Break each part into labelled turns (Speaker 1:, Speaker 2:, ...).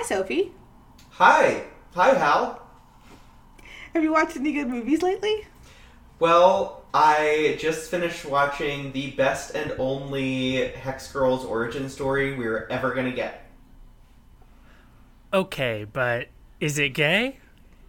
Speaker 1: Sophie.
Speaker 2: Hi. Hi, Hal.
Speaker 1: Have you watched any good movies lately?
Speaker 2: Well, I just finished watching the best and only Hex Girl's origin story we're ever gonna get.
Speaker 3: Okay, but is it gay?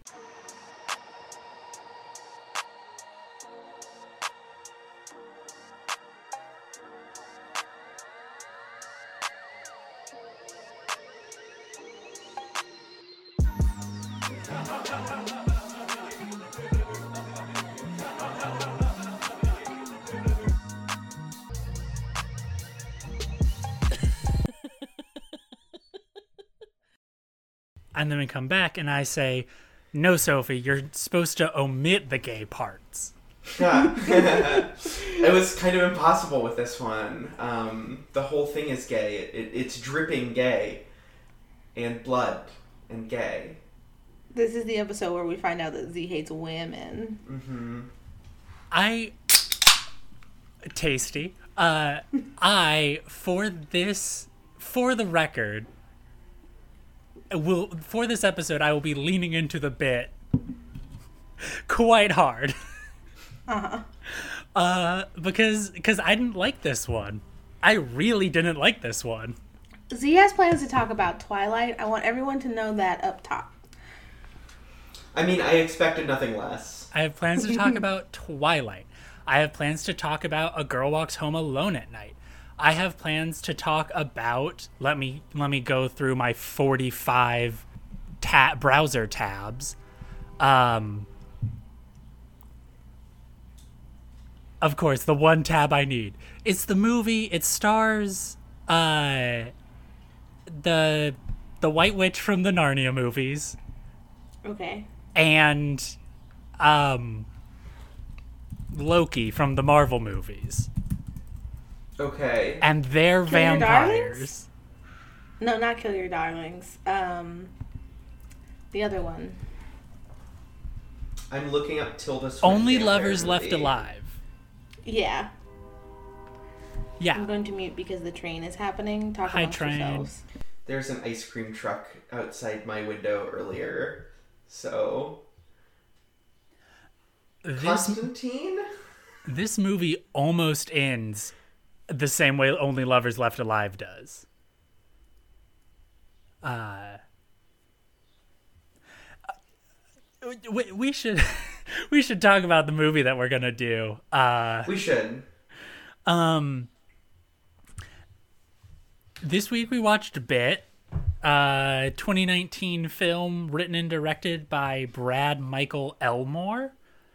Speaker 3: And then we come back and I say, no, Sophie, you're supposed to omit the gay parts.
Speaker 2: It was kind of impossible with this one. The whole thing is gay. It's dripping gay. And blood. And gay.
Speaker 1: This is the episode where we find out that Z hates women.
Speaker 2: Mm-hmm.
Speaker 3: Tasty. For the record, for this episode, I will be leaning into the bit quite hard. Because I didn't like this one. I really didn't like this one.
Speaker 1: Z has plans to talk about Twilight. I want everyone to know that up top.
Speaker 2: I mean, I expected nothing less.
Speaker 3: I have plans to talk about Twilight. I have plans to talk about A Girl Walks Home Alone at Night. I have plans to talk about, let me go through my 45 browser tabs. Of course, the one tab I need. It's the movie. It stars the White Witch from the Narnia movies.
Speaker 1: Okay.
Speaker 3: And Loki from the Marvel movies.
Speaker 2: Okay.
Speaker 3: And they're
Speaker 1: Kill
Speaker 3: vampires.
Speaker 1: No, not Kill Your Darlings. The other one.
Speaker 2: I'm looking up Tilda Swinton.
Speaker 3: Only Lovers Left Alive.
Speaker 1: Yeah.
Speaker 3: Yeah.
Speaker 1: I'm going to mute because the train is happening. Talk
Speaker 3: Hi,
Speaker 1: amongst
Speaker 3: train.
Speaker 1: yourselves.
Speaker 2: There's an ice cream truck outside my window earlier. So... Constantine?
Speaker 3: This movie almost ends the same way Only Lovers Left Alive does. We should talk about the movie that we're gonna do.
Speaker 2: We should.
Speaker 3: This week we watched Bit, 2019 film written and directed by Brad Michael Elmore.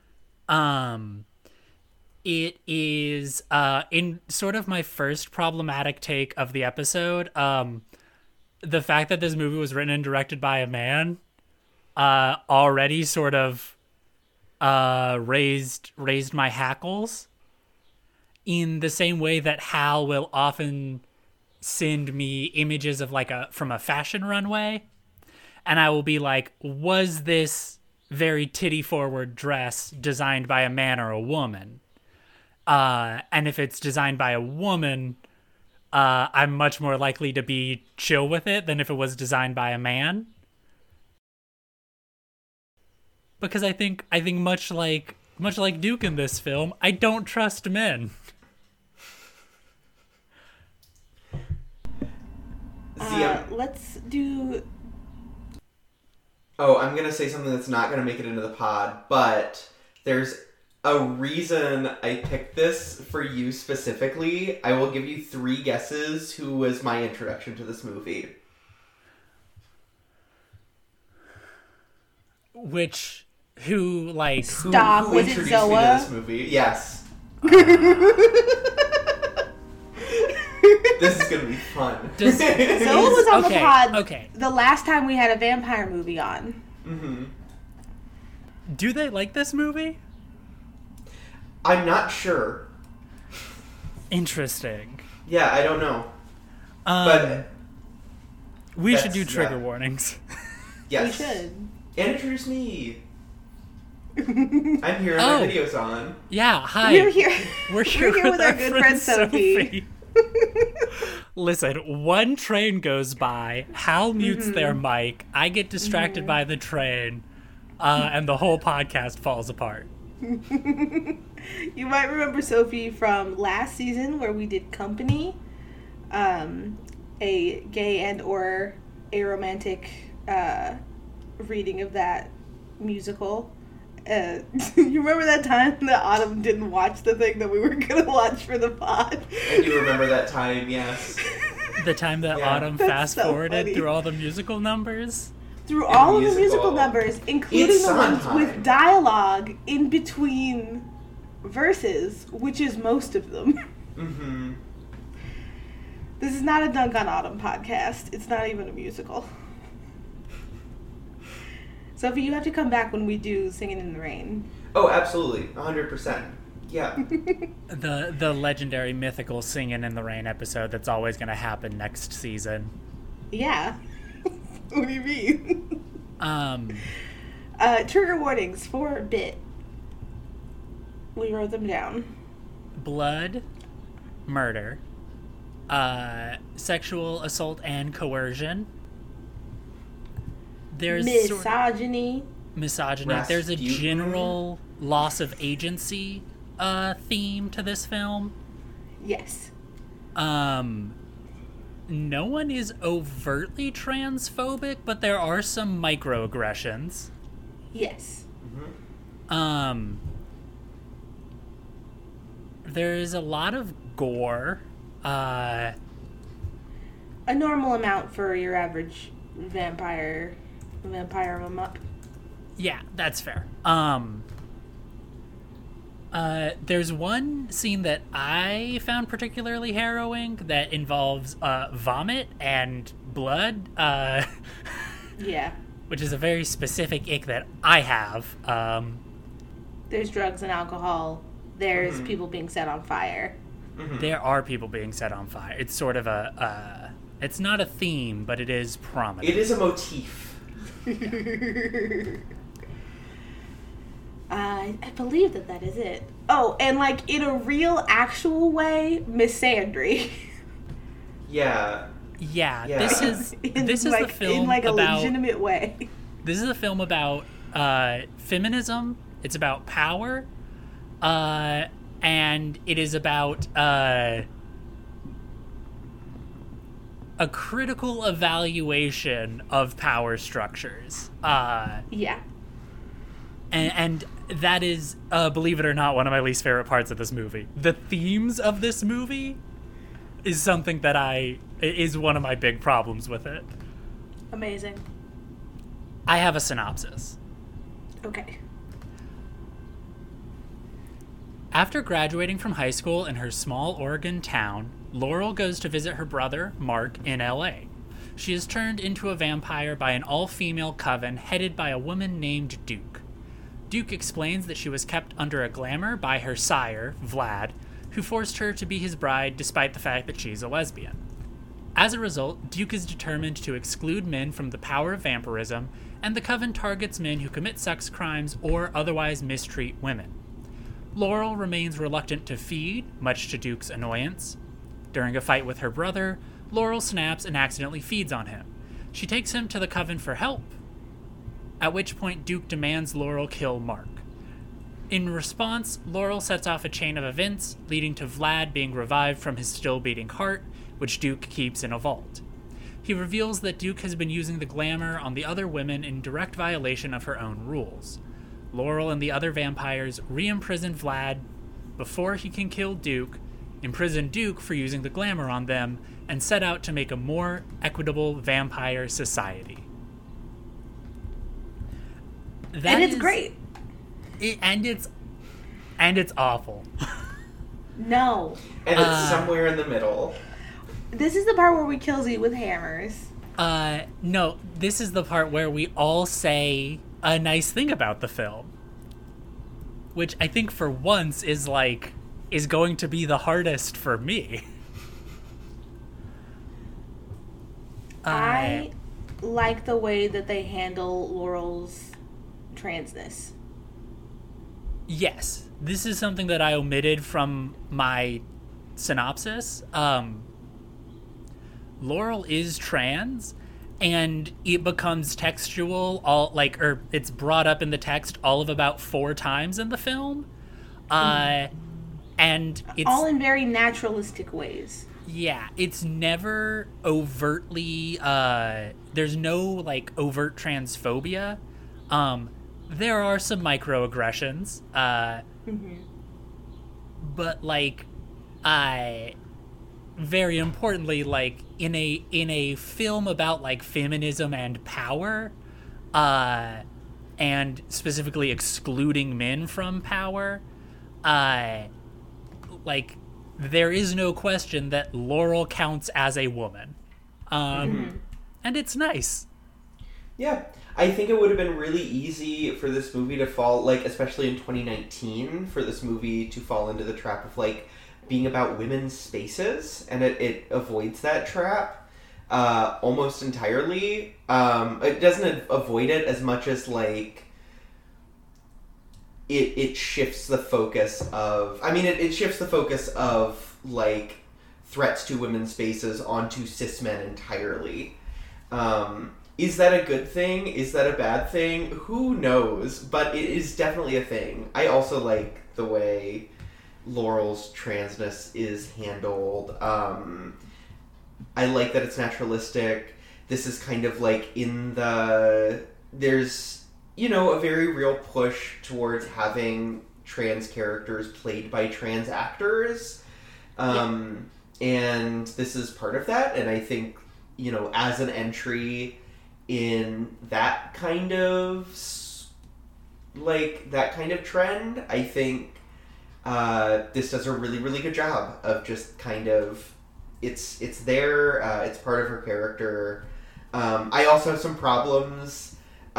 Speaker 3: It is in sort of my first problematic take of the episode. The fact that this movie was written and directed by a man already sort of raised my hackles, in the same way that Hal will often send me images of from a fashion runway, and I will be like, was this very titty forward dress designed by a man or a woman? And if it's designed by a woman, I'm much more likely to be chill with it than if it was designed by a man. Because I think much like Duke in this film, I don't trust men.
Speaker 1: Let's do...
Speaker 2: Oh, I'm going to say something that's not going to make it into the pod, but there's a reason I picked this for you specifically. I will give you 3 guesses who was my introduction to this movie.
Speaker 3: Who
Speaker 1: Stop,
Speaker 2: who
Speaker 1: was it
Speaker 2: introduced
Speaker 1: Zoa?
Speaker 2: me to this movie? Yes. This is going to be fun.
Speaker 1: Zoa was on the pod
Speaker 3: okay.
Speaker 1: the last time we had a vampire movie on.
Speaker 2: Mm-hmm.
Speaker 3: Do they like this movie?
Speaker 2: I'm not sure.
Speaker 3: Interesting.
Speaker 2: Yeah, I don't know. But
Speaker 3: we should do trigger warnings.
Speaker 2: Yes.
Speaker 1: We should.
Speaker 2: And introduce me. I'm here and my video's on.
Speaker 3: Yeah, hi.
Speaker 1: We're here
Speaker 3: We're here
Speaker 1: with our good friend Sophie.
Speaker 3: Listen, one train goes by, Hal mutes their mic, I get distracted by the train, and the whole podcast falls apart.
Speaker 1: You might remember Sophie from last season where we did Company, a gay and or aromantic reading of that musical. You remember that time that Autumn didn't watch the thing that we were going to watch for the pod?
Speaker 2: I do remember that time, yes.
Speaker 3: The time that
Speaker 2: Yeah.
Speaker 3: Autumn
Speaker 1: That's
Speaker 3: fast-forwarded
Speaker 1: so funny.
Speaker 3: through all the musical numbers?
Speaker 1: Through
Speaker 2: In
Speaker 1: all of the
Speaker 2: musical.
Speaker 1: musical numbers, including
Speaker 2: It's
Speaker 1: the ones
Speaker 2: Sondheim.
Speaker 1: with dialogue in between verses, which is most of them.
Speaker 2: Mm-hmm.
Speaker 1: This is not a Dunk on Autumn podcast. It's not even a musical. Sophie, you have to come back when we do Singing in the Rain.
Speaker 2: Oh, absolutely. 100%. Yeah.
Speaker 3: The legendary mythical Singin' in the Rain episode that's always going to happen next season.
Speaker 1: Yeah. What do you mean? Trigger warnings for bit. We wrote them down.
Speaker 3: Blood, murder, sexual assault and coercion. There's
Speaker 1: Misogyny.
Speaker 3: misogyny. There's a
Speaker 2: Rasputin.
Speaker 3: general loss of agency theme to this film.
Speaker 1: Yes.
Speaker 3: No one is overtly transphobic, but there are some microaggressions.
Speaker 1: Yes.
Speaker 3: There's a lot of gore.
Speaker 1: A normal amount for your average vampire em up.
Speaker 3: Yeah, that's fair. There's one scene that I found particularly harrowing that involves vomit and blood,
Speaker 1: Yeah.
Speaker 3: which is a very specific ick that I have.
Speaker 1: There's drugs and alcohol. There's people being set on fire.
Speaker 3: There are people being set on fire. It's sort of it's not a theme, but it is prominent.
Speaker 2: It is a motif.
Speaker 1: I believe that is it. Oh, and like in a real, actual way, Miss Sandry.
Speaker 2: Yeah.
Speaker 3: Yeah,
Speaker 2: Yeah.
Speaker 3: this is
Speaker 1: like,
Speaker 3: the film
Speaker 1: in like a
Speaker 3: about
Speaker 1: legitimate way.
Speaker 3: This is a film about feminism. It's about power, and it is about a critical evaluation of power structures.
Speaker 1: Yeah.
Speaker 3: And that is, believe it or not, one of my least favorite parts of this movie. The themes of this movie is something that is one of my big problems with it.
Speaker 1: Amazing.
Speaker 3: I have a synopsis.
Speaker 1: Okay.
Speaker 3: After graduating from high school in her small Oregon town, Laurel goes to visit her brother, Mark, in LA. She is turned into a vampire by an all-female coven headed by a woman named Duke. Duke explains that she was kept under a glamour by her sire, Vlad, who forced her to be his bride despite the fact that she's a lesbian. As a result, Duke is determined to exclude men from the power of vampirism, and the coven targets men who commit sex crimes or otherwise mistreat women. Laurel remains reluctant to feed, much to Duke's annoyance. During a fight with her brother, Laurel snaps and accidentally feeds on him. She takes him to the coven for help, at which point Duke demands Laurel kill Mark. In response, Laurel sets off a chain of events, leading to Vlad being revived from his still-beating heart, which Duke keeps in a vault. He reveals that Duke has been using the glamour on the other women in direct violation of her own rules. Laurel and the other vampires re-imprison Vlad before he can kill Duke, imprison Duke for using the glamour on them, and set out to make a more equitable vampire society.
Speaker 1: And it's great.
Speaker 3: And it's awful.
Speaker 1: No.
Speaker 2: And it's somewhere in the middle.
Speaker 1: This is the part where we kill Z with hammers.
Speaker 3: No, this is the part where we all say a nice thing about the film. Which I think for once is going to be the hardest for me.
Speaker 1: I like the way that they handle Laurel's transness.
Speaker 3: Yes, this is something that I omitted from my synopsis. Laurel is trans, and it becomes textual or it's brought up in the text all of about 4 times in the film. And it's
Speaker 1: all in very naturalistic ways.
Speaker 3: Yeah, it's never overtly there's no like overt transphobia. There are some microaggressions. But like very importantly, like in a film about like feminism and power, and specifically excluding men from power, like there is no question that Laurel counts as a woman. And it's nice.
Speaker 2: Yeah. I think it would have been really easy for this movie to fall, like, especially in 2019, for this movie to fall into the trap of, like, being about women's spaces, and it avoids that trap almost entirely. It doesn't avoid it as much as, like, it shifts the focus of... I mean, it shifts the focus of, like, threats to women's spaces onto cis men entirely. Is that a good thing? Is that a bad thing? Who knows? But it is definitely a thing. I also like the way Laurel's transness is handled. I like that it's naturalistic. This is kind of like there's, you know, a very real push towards having trans characters played by trans actors. And this is part of that. And I think, you know, as an entry in that kind of trend, I think this does a really, really good job of just kind of it's there, it's part of her character. I also have some problems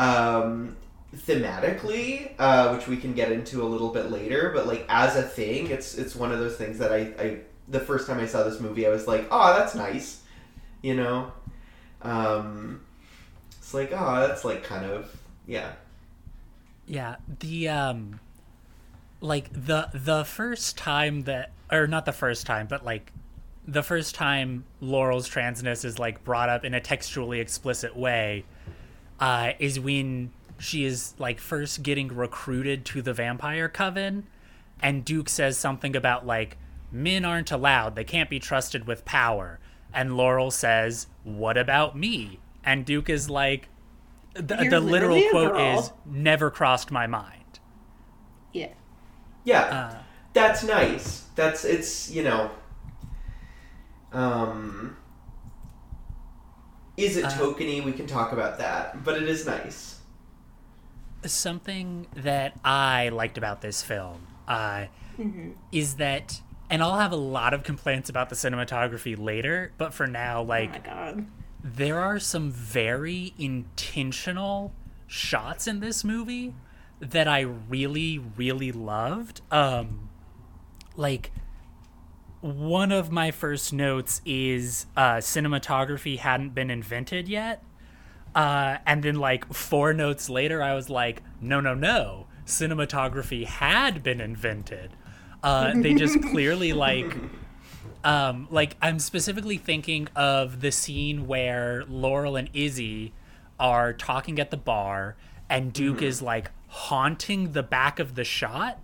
Speaker 2: thematically, which we can get into a little bit later, but like as a thing, it's one of those things that I the first time I saw this movie I was like, oh, that's nice, you know. It's like, oh, that's like kind of, yeah.
Speaker 3: Yeah, the like the first time that, or not the first time, but like the first time Laurel's transness is like brought up in a textually explicit way, is when she is like first getting recruited to the Vampire Coven, and Duke says something about like, men aren't allowed, they can't be trusted with power, and Laurel says, what about me? And Duke is like, the literal quote is, never crossed my mind.
Speaker 1: Yeah.
Speaker 2: Yeah. That's nice. It's, you know, is it tokeny? We can talk about that, but it is nice.
Speaker 3: Something that I liked about this film is that, and I'll have a lot of complaints about the cinematography later, but for now, like,
Speaker 1: oh my God,
Speaker 3: there are some very intentional shots in this movie that I really, really loved. Like, one of my first notes is cinematography hadn't been invented yet. And then, like, 4 notes later, I was like, no. Cinematography had been invented. They just clearly, like, I'm specifically thinking of the scene where Laurel and Izzy are talking at the bar, and Duke is, like, haunting the back of the shot.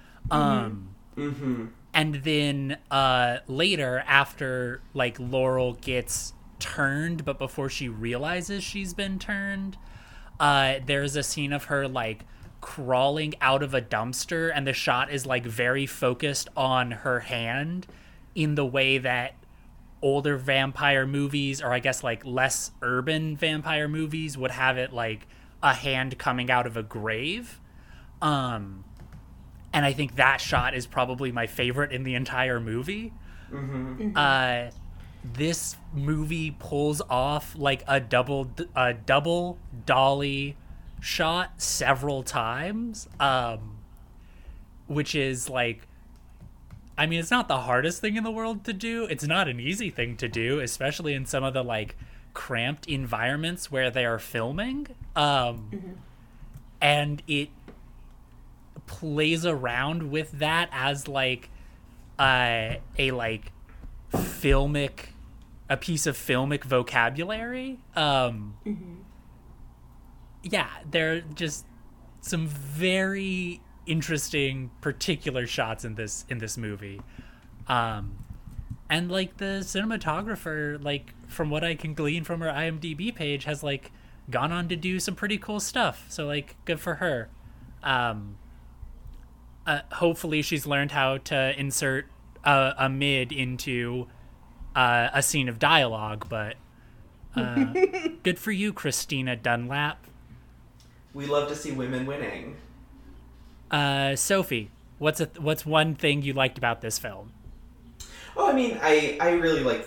Speaker 3: And then later, after, like, Laurel gets turned, but before she realizes she's been turned, there's a scene of her, like, crawling out of a dumpster, and the shot is, like, very focused on her hand in the way that older vampire movies, or I guess, like, less urban vampire movies would have it, like, a hand coming out of a grave. And I think that shot is probably my favorite in the entire movie. This movie pulls off, like, a double dolly shot several times, which is, like, I mean, it's not the hardest thing in the world to do. It's not an easy thing to do, especially in some of the, like, cramped environments where they are filming. And it plays around with that as, like, a like, filmic a piece of filmic vocabulary. Yeah, there are just some very interesting particular shots in this movie. And like the cinematographer, like from what I can glean from her IMDb page, has like gone on to do some pretty cool stuff. So like good for her. Hopefully she's learned how to insert a mid into a scene of dialogue, but good for you, Christina Dunlap.
Speaker 2: We love to see women winning.
Speaker 3: Sophie, what's one thing you liked about this film?
Speaker 2: Oh, I mean, I really like,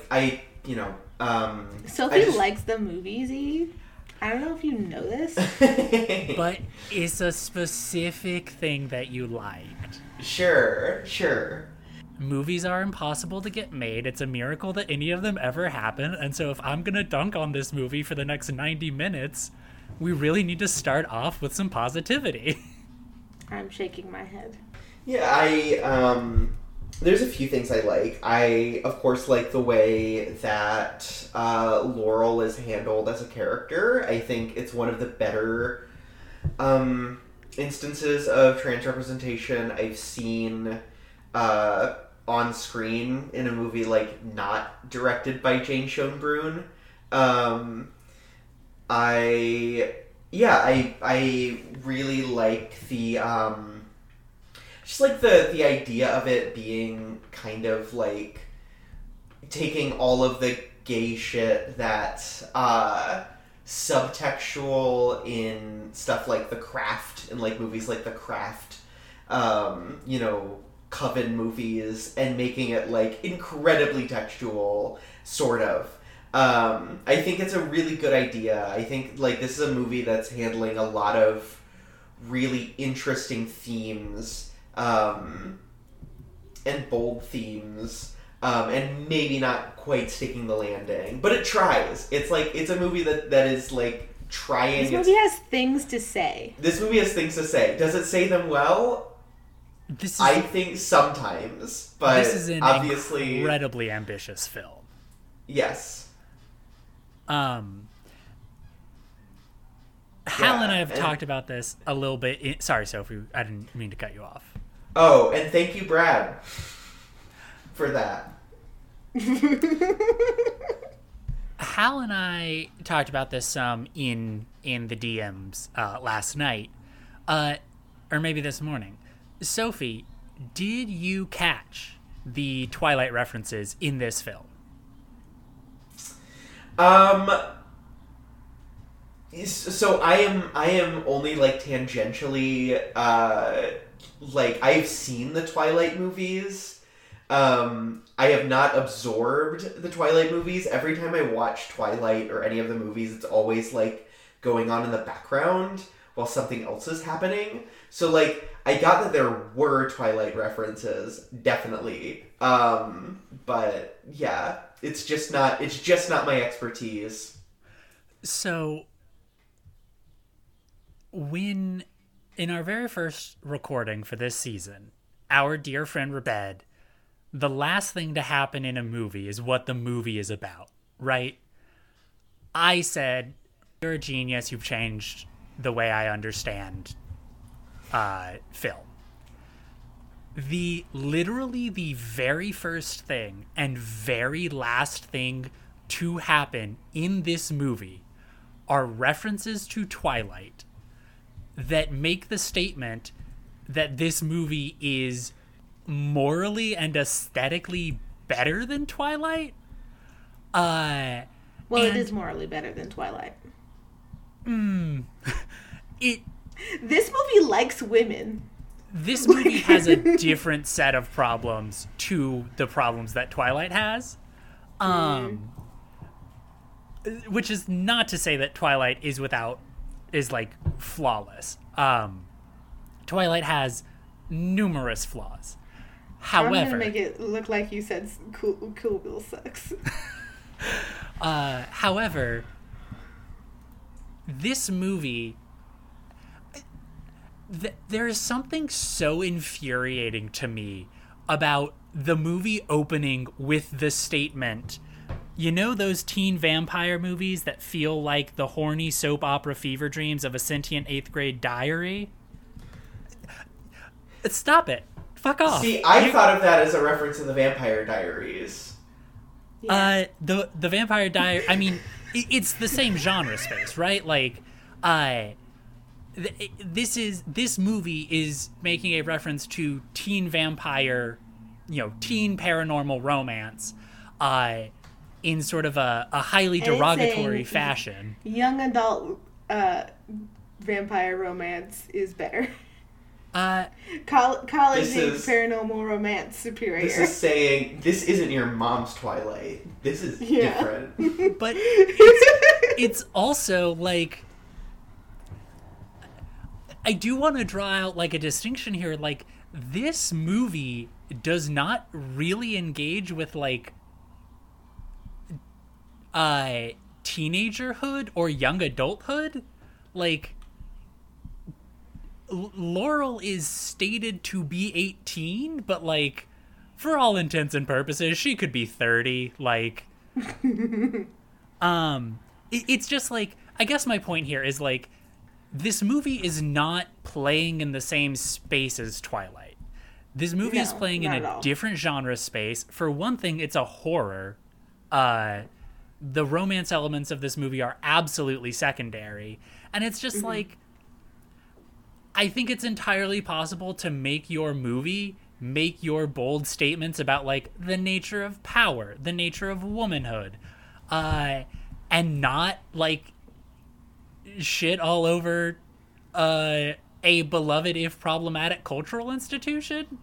Speaker 1: Sophie likes the movies, Eve. I don't know if you know this.
Speaker 3: But it's a specific thing that you liked.
Speaker 2: Sure.
Speaker 3: Movies are impossible to get made. It's a miracle that any of them ever happen. And so if I'm going to dunk on this movie for the next 90 minutes, we really need to start off with some positivity.
Speaker 1: I'm shaking my head.
Speaker 2: Yeah, there's a few things I like. I, of course, like the way that Laurel is handled as a character. I think it's one of the better instances of trans representation I've seen on screen in a movie, like, not directed by Jane Schoenbrunn. I really like the just like the idea of it being kind of like taking all of the gay shit that's subtextual in stuff like The Craft and like movies like The Craft, Coven movies, and making it like incredibly textual, sort of. I think it's a really good idea. I think like this is a movie that's handling a lot of really interesting themes, and bold themes, and maybe not quite sticking the landing, but it tries. It's like, it's a movie that is like trying.
Speaker 1: This movie has things to say.
Speaker 2: Does it say them well? I think sometimes, but
Speaker 3: this is an
Speaker 2: obviously
Speaker 3: incredibly ambitious film.
Speaker 2: Yes.
Speaker 3: Hal and I have talked about this a little bit. Sorry, Sophie, I didn't mean to cut you off.
Speaker 2: Oh, and thank you, Brad, for that.
Speaker 3: Hal and I talked about this some in the DMs last night, or maybe this morning. Sophie, did you catch the Twilight references in this film?
Speaker 2: So I am only like tangentially like I've seen the Twilight movies. I have not absorbed the Twilight movies. Every time I watch Twilight or any of the movies, it's always like going on in the background while something else is happening. So like I got that there were Twilight references, definitely. But yeah, it's just not my expertise.
Speaker 3: So when in our very first recording for this season, our dear friend Rebed, the last thing to happen in a movie is what the movie is about, right? I said, you're a genius, you've changed the way I understand film. Literally the very first thing and very last thing to happen in this movie are references to Twilight that make the statement that this movie is morally and aesthetically better than Twilight.
Speaker 1: Well, it is morally better than Twilight. This movie likes women.
Speaker 3: This movie has a different set of problems to the problems that Twilight has. Which is not to say that Twilight is like flawless. Twilight has numerous flaws. However,
Speaker 1: I'm gonna make it look like you said Cool Bill sucks.
Speaker 3: However, this movie, there is something so infuriating to me about the movie opening with the statement, You know those teen vampire movies that feel like the horny soap opera fever dreams of a sentient 8th grade diary? Stop it. Fuck off.
Speaker 2: See, I thought of that as a reference to the Vampire Diaries.
Speaker 1: Yeah.
Speaker 3: The Vampire Diary, I mean, it's the same genre space, right? Like, this movie is making a reference to teen vampire, teen paranormal romance, in sort of a highly derogatory fashion.
Speaker 1: Young adult vampire romance is better. College age paranormal romance superior.
Speaker 2: This is saying, this isn't your mom's Twilight. This is different.
Speaker 3: But it's also, like, I do want to draw out, like, a distinction here. Like, this movie does not really engage with, like, teenagerhood or young adulthood. Like, Laurel is stated to be 18, but, like, for all intents and purposes, she could be 30. Like, it's just, like, I guess my point here is, like, this movie is not playing in the same space as Twilight. This movie is playing in a different genre space. For one thing, it's a horror. The romance elements of this movie are absolutely secondary. And it's just like, I think it's entirely possible to make your movie make your bold statements about, like, the nature of power, the nature of womanhood, and not, like, shit all over a beloved, if problematic, cultural institution.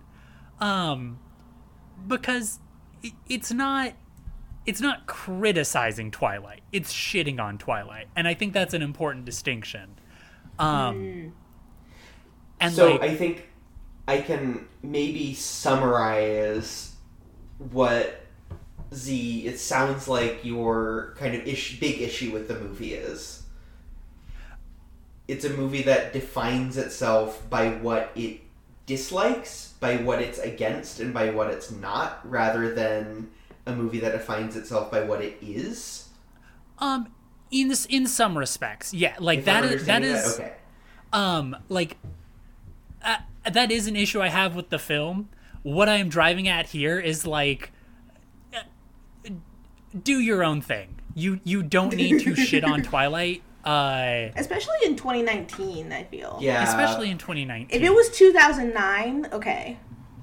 Speaker 3: Because it's not criticizing Twilight. It's shitting on Twilight. And I think that's an important distinction. And
Speaker 2: so,
Speaker 3: like,
Speaker 2: I think I can maybe summarize what it sounds like your kind of big issue with the movie is. It's a movie that defines itself by what it dislikes, by what it's against, and by what it's not, rather than a movie that defines itself by what it is.
Speaker 3: In some respects, yeah, like that is
Speaker 2: okay.
Speaker 3: Like, that is an issue I have with the film. What I am driving at here is, like, do your own thing. You don't need to shit on Twilight.
Speaker 1: Especially in 2019, I feel.
Speaker 2: Yeah.
Speaker 3: Especially in 2019.
Speaker 1: If it was 2009, okay.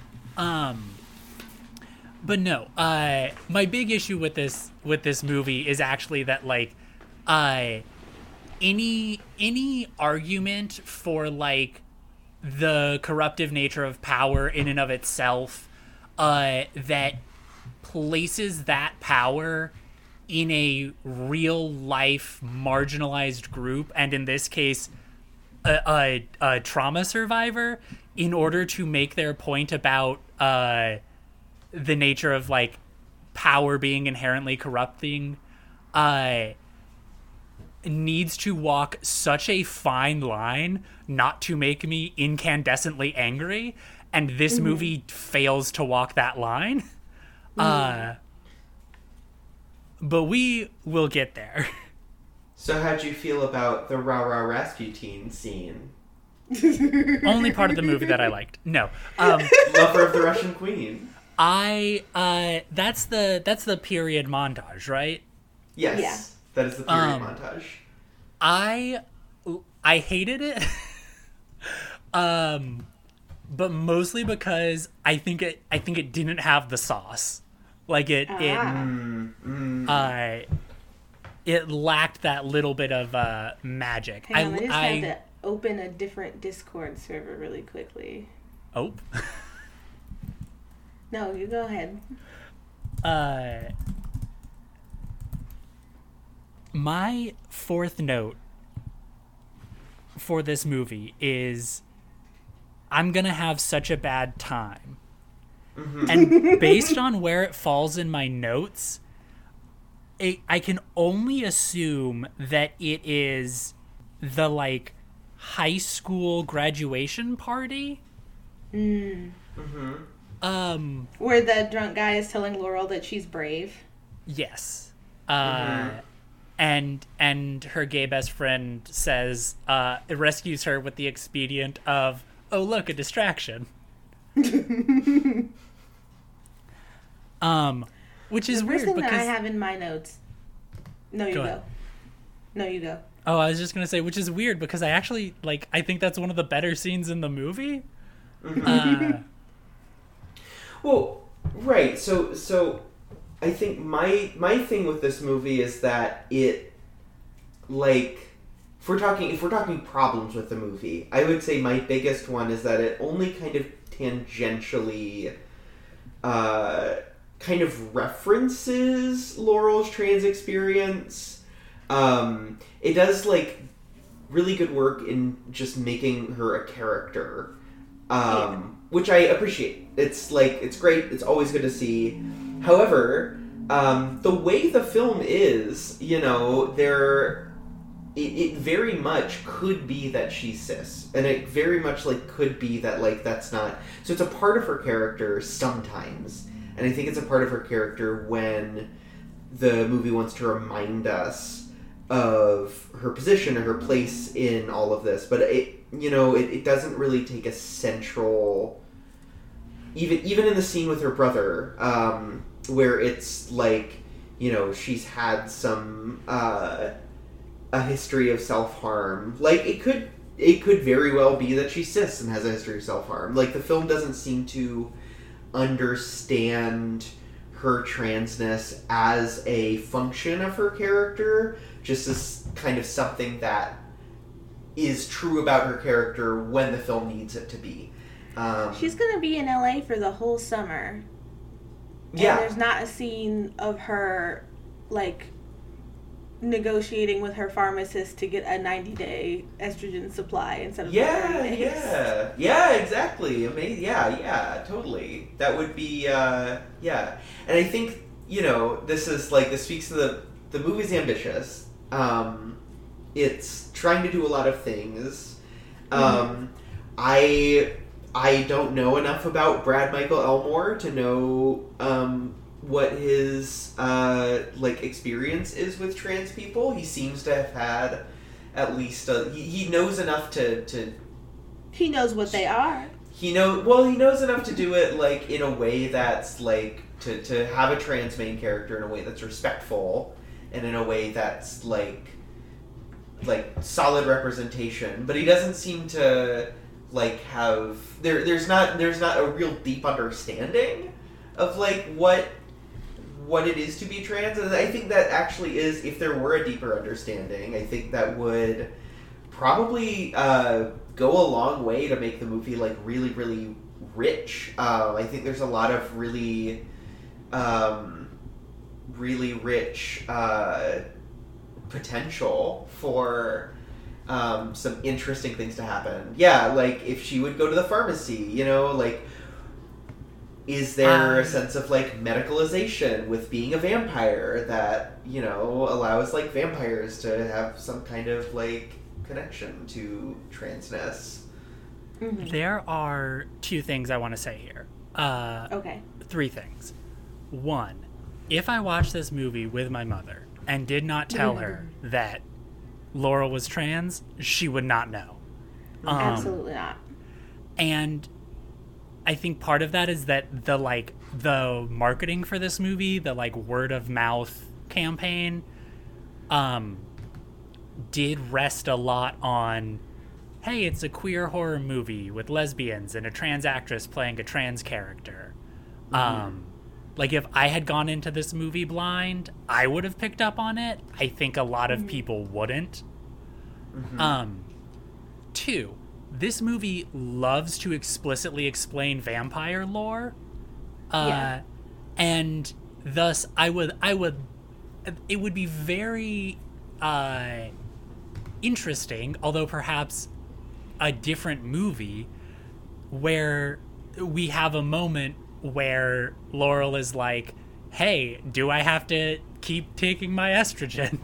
Speaker 3: But no, my big issue with this movie is actually that, like, any argument for, like, the corruptive nature of power in and of itself, that places that power in a real life marginalized group, and in this case a trauma survivor, in order to make their point about the nature of, like, power being inherently corrupting, needs to walk such a fine line not to make me incandescently angry, and this movie fails to walk that line. But we will get there.
Speaker 2: So how'd you feel about the Rah Rah Rasputin scene?
Speaker 3: Only part of the movie that I liked. No.
Speaker 2: Lover of the Russian Queen.
Speaker 3: That's the period montage, right?
Speaker 2: Yes.
Speaker 1: Yeah.
Speaker 2: That is the period montage.
Speaker 3: I hated it. But mostly because I think it didn't have the sauce. Like, it lacked that little bit of magic.
Speaker 1: Hang on, I just had to open a different Discord server really quickly.
Speaker 3: Oh.
Speaker 1: No, you go ahead.
Speaker 3: My fourth note for this movie is, I'm gonna have such a bad time. And based on where it falls in my notes, I can only assume that it is the, like, high school graduation party.
Speaker 1: Where the drunk guy is telling Laurel that she's brave.
Speaker 3: Yes. And her gay best friend says it rescues her with the expedient of, oh look, a distraction. Which is
Speaker 1: the
Speaker 3: weird
Speaker 1: first thing
Speaker 3: because
Speaker 1: that I have in my notes. No, you
Speaker 3: Go
Speaker 1: go.
Speaker 3: ahead.
Speaker 1: No, you go.
Speaker 3: Oh, I was just gonna say, which is weird because I actually I think that's one of the better scenes in the movie.
Speaker 2: Well, right. So I think my thing with this movie is that it, like, if we're talking problems with the movie, I would say my biggest one is that it only kind of tangentially kind of references Laurel's trans experience. It does, like, really good work in just making her a character, which I appreciate. It's great. It's always good to see. However, the way the film is, it very much could be that she's cis, and it very much could be that that's not. So it's a part of her character sometimes, and I think it's a part of her character when the movie wants to remind us of her position and her place in all of this. But it doesn't really take a central. Even in the scene with her brother, where it's she's had some a history of self-harm. It could very well be that she's cis and has a history of self-harm. The film doesn't seem to understand her transness as a function of her character, just as kind of something that is true about her character when the film needs it to be.
Speaker 1: She's gonna be in LA for the whole summer.
Speaker 2: Yeah.
Speaker 1: And there's not a scene of her, negotiating with her pharmacist to get a 90-day estrogen supply instead of 30 days.
Speaker 2: Yeah, exactly. Amazing. Yeah, totally. That would be, yeah. And I think, this is, this speaks to the movie's ambitious. It's trying to do a lot of things. I don't know enough about Brad Michael Elmore to know what his experience is with trans people. He seems to have had at least he knows enough to
Speaker 1: He knows what they are.
Speaker 2: He knows enough to do it in a way that's to have a trans main character in a way that's respectful and in a way that's solid representation. But he doesn't seem to have there's not a real deep understanding of what it is to be trans. And I think that actually is, if there were a deeper understanding, I think that would probably go a long way to make the movie really, really rich. I think there's a lot of really really rich potential for some interesting things to happen. Yeah, if she would go to the pharmacy, is there a sense of medicalization with being a vampire that allows vampires to have some kind of connection to transness?
Speaker 1: Mm-hmm.
Speaker 3: There are two things I want to say here.
Speaker 1: Okay.
Speaker 3: Three things. One, if I watched this movie with my mother and did not tell her that Laurel was trans, she would not know.
Speaker 1: Absolutely not.
Speaker 3: And I think part of that is that the marketing for this movie, the word of mouth campaign, did rest a lot on, hey, it's a queer horror movie with lesbians and a trans actress playing a trans character. If I had gone into this movie blind, I would have picked up on it. I think a lot of people wouldn't. Two, this movie loves to explicitly explain vampire lore. And thus it would be very interesting, although perhaps a different movie, where we have a moment where Laurel is like, hey, do I have to keep taking my estrogen?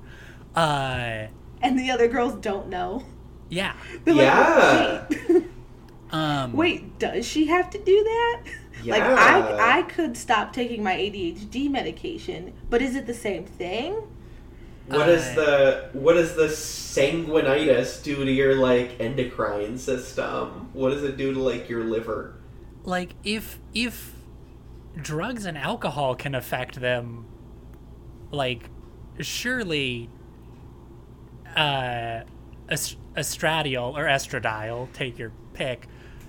Speaker 1: And the other girls don't know.
Speaker 3: Yeah.
Speaker 1: They're
Speaker 2: Yeah.
Speaker 1: wait. Wait, does she have to do that?
Speaker 2: Yeah.
Speaker 1: Like, I could stop taking my ADHD medication, but is it the same thing?
Speaker 2: What does the sanguinitis do to your, like, endocrine system? What does it do to, like, your liver?
Speaker 3: Like, if drugs and alcohol can affect them, like, surely estradiol or estradiol, take your pick,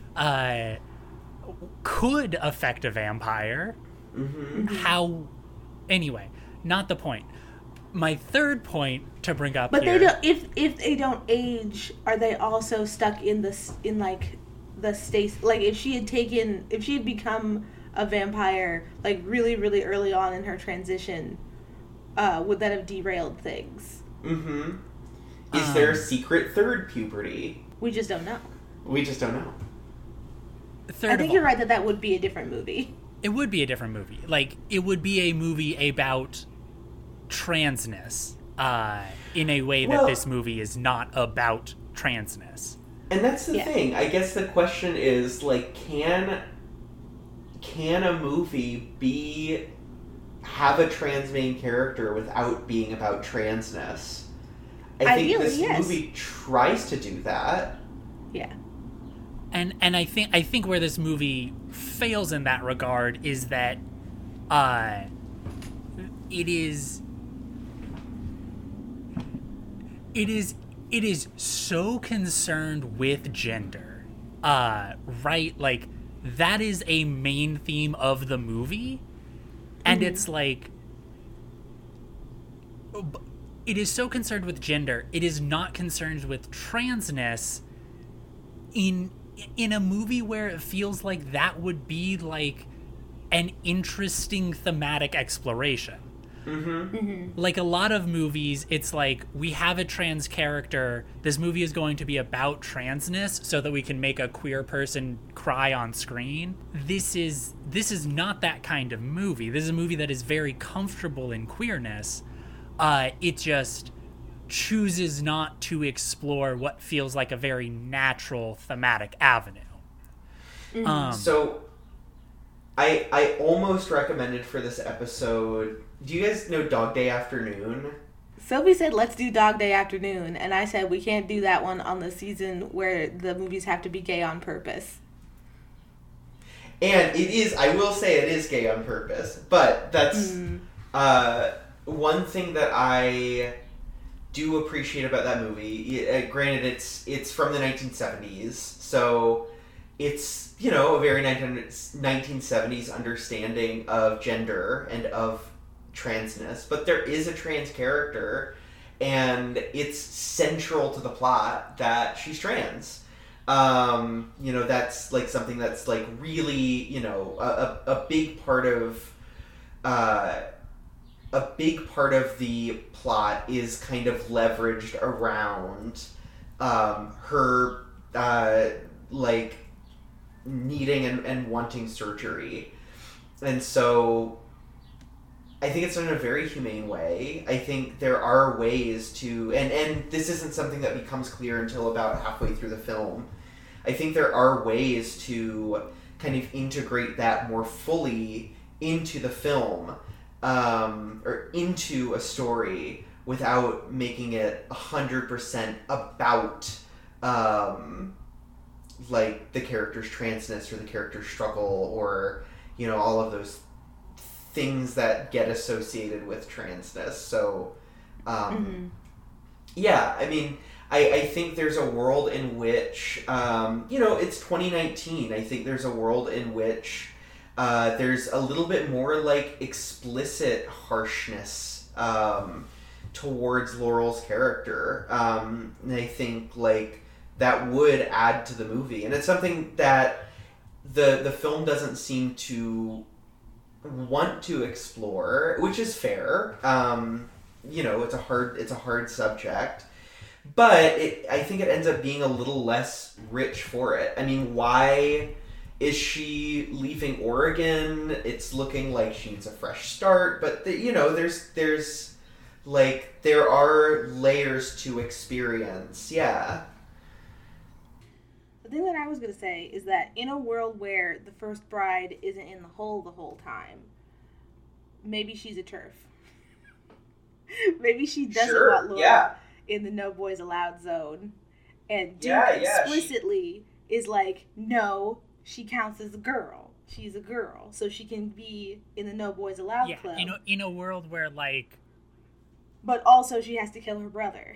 Speaker 3: could affect a vampire. How? Anyway, not the point. My third point to bring up
Speaker 1: But
Speaker 3: here,
Speaker 1: they don't. If they don't age, are they also stuck in the state? Like, if she had become a vampire, like, really, really early on in her transition, would that have derailed things?
Speaker 2: Is there a secret third puberty?
Speaker 1: We just don't know.
Speaker 2: We just don't know.
Speaker 1: I think you're right that would be a different movie.
Speaker 3: It would be a different movie. Like, it would be a movie about transness, in a way that this movie is not about transness.
Speaker 2: And that's the thing. I guess the question is, like, can a movie have a trans main character without being about transness? I think this movie tries to do that.
Speaker 1: Yeah.
Speaker 3: And I think where this movie fails in that regard is that it is so concerned with gender, right? Like, that is a main theme of the movie, and it's like, it is so concerned with gender, it is not concerned with transness in a movie where it feels like that would be, like, an interesting thematic exploration. Like, a lot of movies, it's like, we have a trans character, this movie is going to be about transness so that we can make a queer person cry on screen. This is not that kind of movie. This is a movie that is very comfortable in queerness. It just chooses not to explore what feels like a very natural thematic avenue.
Speaker 2: So I almost recommended for this episode, do you guys know Dog Day Afternoon?
Speaker 1: Sophie said, let's do Dog Day Afternoon. And I said, we can't do that one on the season where the movies have to be gay on purpose.
Speaker 2: And it is, I will say it is gay on purpose. But that's one thing that I do appreciate about that movie. Granted, it's from the 1970s. So it's, you know, a very 1970s understanding of gender and of transness, but there is a trans character, and it's central to the plot that she's trans. You know, that's like something that's like really, you know, a big part of the plot is kind of leveraged around her like needing and wanting surgery, and so I think it's done in a very humane way. I think there are ways to, and this isn't something that becomes clear until about halfway through the film. I think there are ways to kind of integrate that more fully into the film, or into a story, without making it 100% about like the character's transness or the character's struggle, or, you know, all of those things that get associated with transness. So, yeah, I mean, I think there's a world in which, you know, it's 2019. I think there's a world in which there's a little bit more, like, explicit harshness towards Laurel's character. And I think, like, that would add to the movie. And it's something that the film doesn't seem to want to explore, which is fair. You know, it's a hard subject, but I think it ends up being a little less rich for it. I mean, why is she leaving Oregon? It's looking like she needs a fresh start, but you know, there's like, there are layers to experience. Yeah.
Speaker 1: thing that I was gonna say is that in a world where the first bride isn't in the whole time, maybe she's a TERF. Maybe she doesn't want Laura in the No Boys Allowed zone, and Duke explicitly is like, no, she counts as a girl. She's a girl, so she can be in the No Boys Allowed club.
Speaker 3: In a world where like,
Speaker 1: but also she has to kill her brother.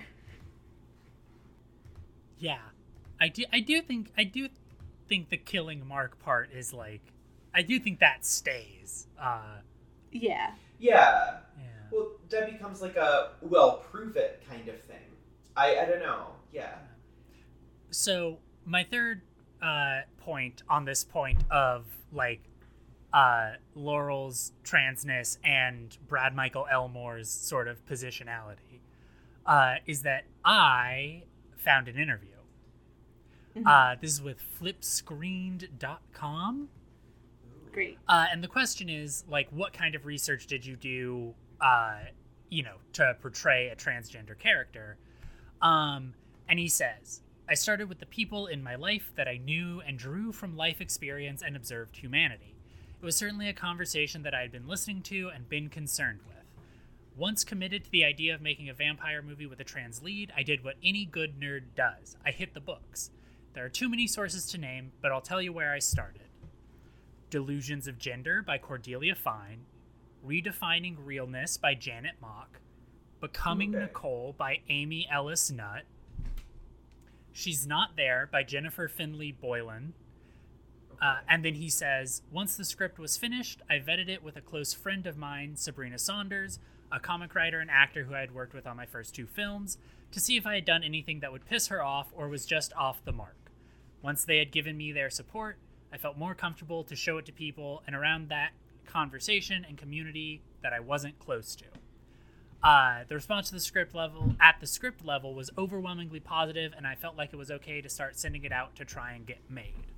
Speaker 3: Yeah, I do think the killing Mark part is like, I do think that stays.
Speaker 1: Yeah.
Speaker 2: Well, that becomes like a, well, prove it kind of thing. I don't know. Yeah.
Speaker 3: So my third point on this point of like Laurel's transness and Brad Michael Elmore's sort of positionality is that I found an interview. This is with flipscreened.com.
Speaker 1: Great.
Speaker 3: And the question is, like, what kind of research did you do, to portray a transgender character? And he says, I started with the people in my life that I knew and drew from life experience and observed humanity. It was certainly a conversation that I had been listening to and been concerned with. Once committed to the idea of making a vampire movie with a trans lead, I did what any good nerd does. I hit the books. There are too many sources to name, but I'll tell you where I started. Delusions of Gender by Cordelia Fine, Redefining Realness by Janet Mock, Becoming Nicole by Amy Ellis Nutt, She's Not There by Jennifer Finley Boylan. And then he says, once the script was finished, I vetted it with a close friend of mine, Sabrina Saunders, a comic writer and actor who I had worked with on my first 2 films, to see if I had done anything that would piss her off or was just off the mark. Once they had given me their support, I felt more comfortable to show it to people and around that conversation and community that I wasn't close to. The response to the script level was overwhelmingly positive, and I felt like it was okay to start sending it out to try and get made.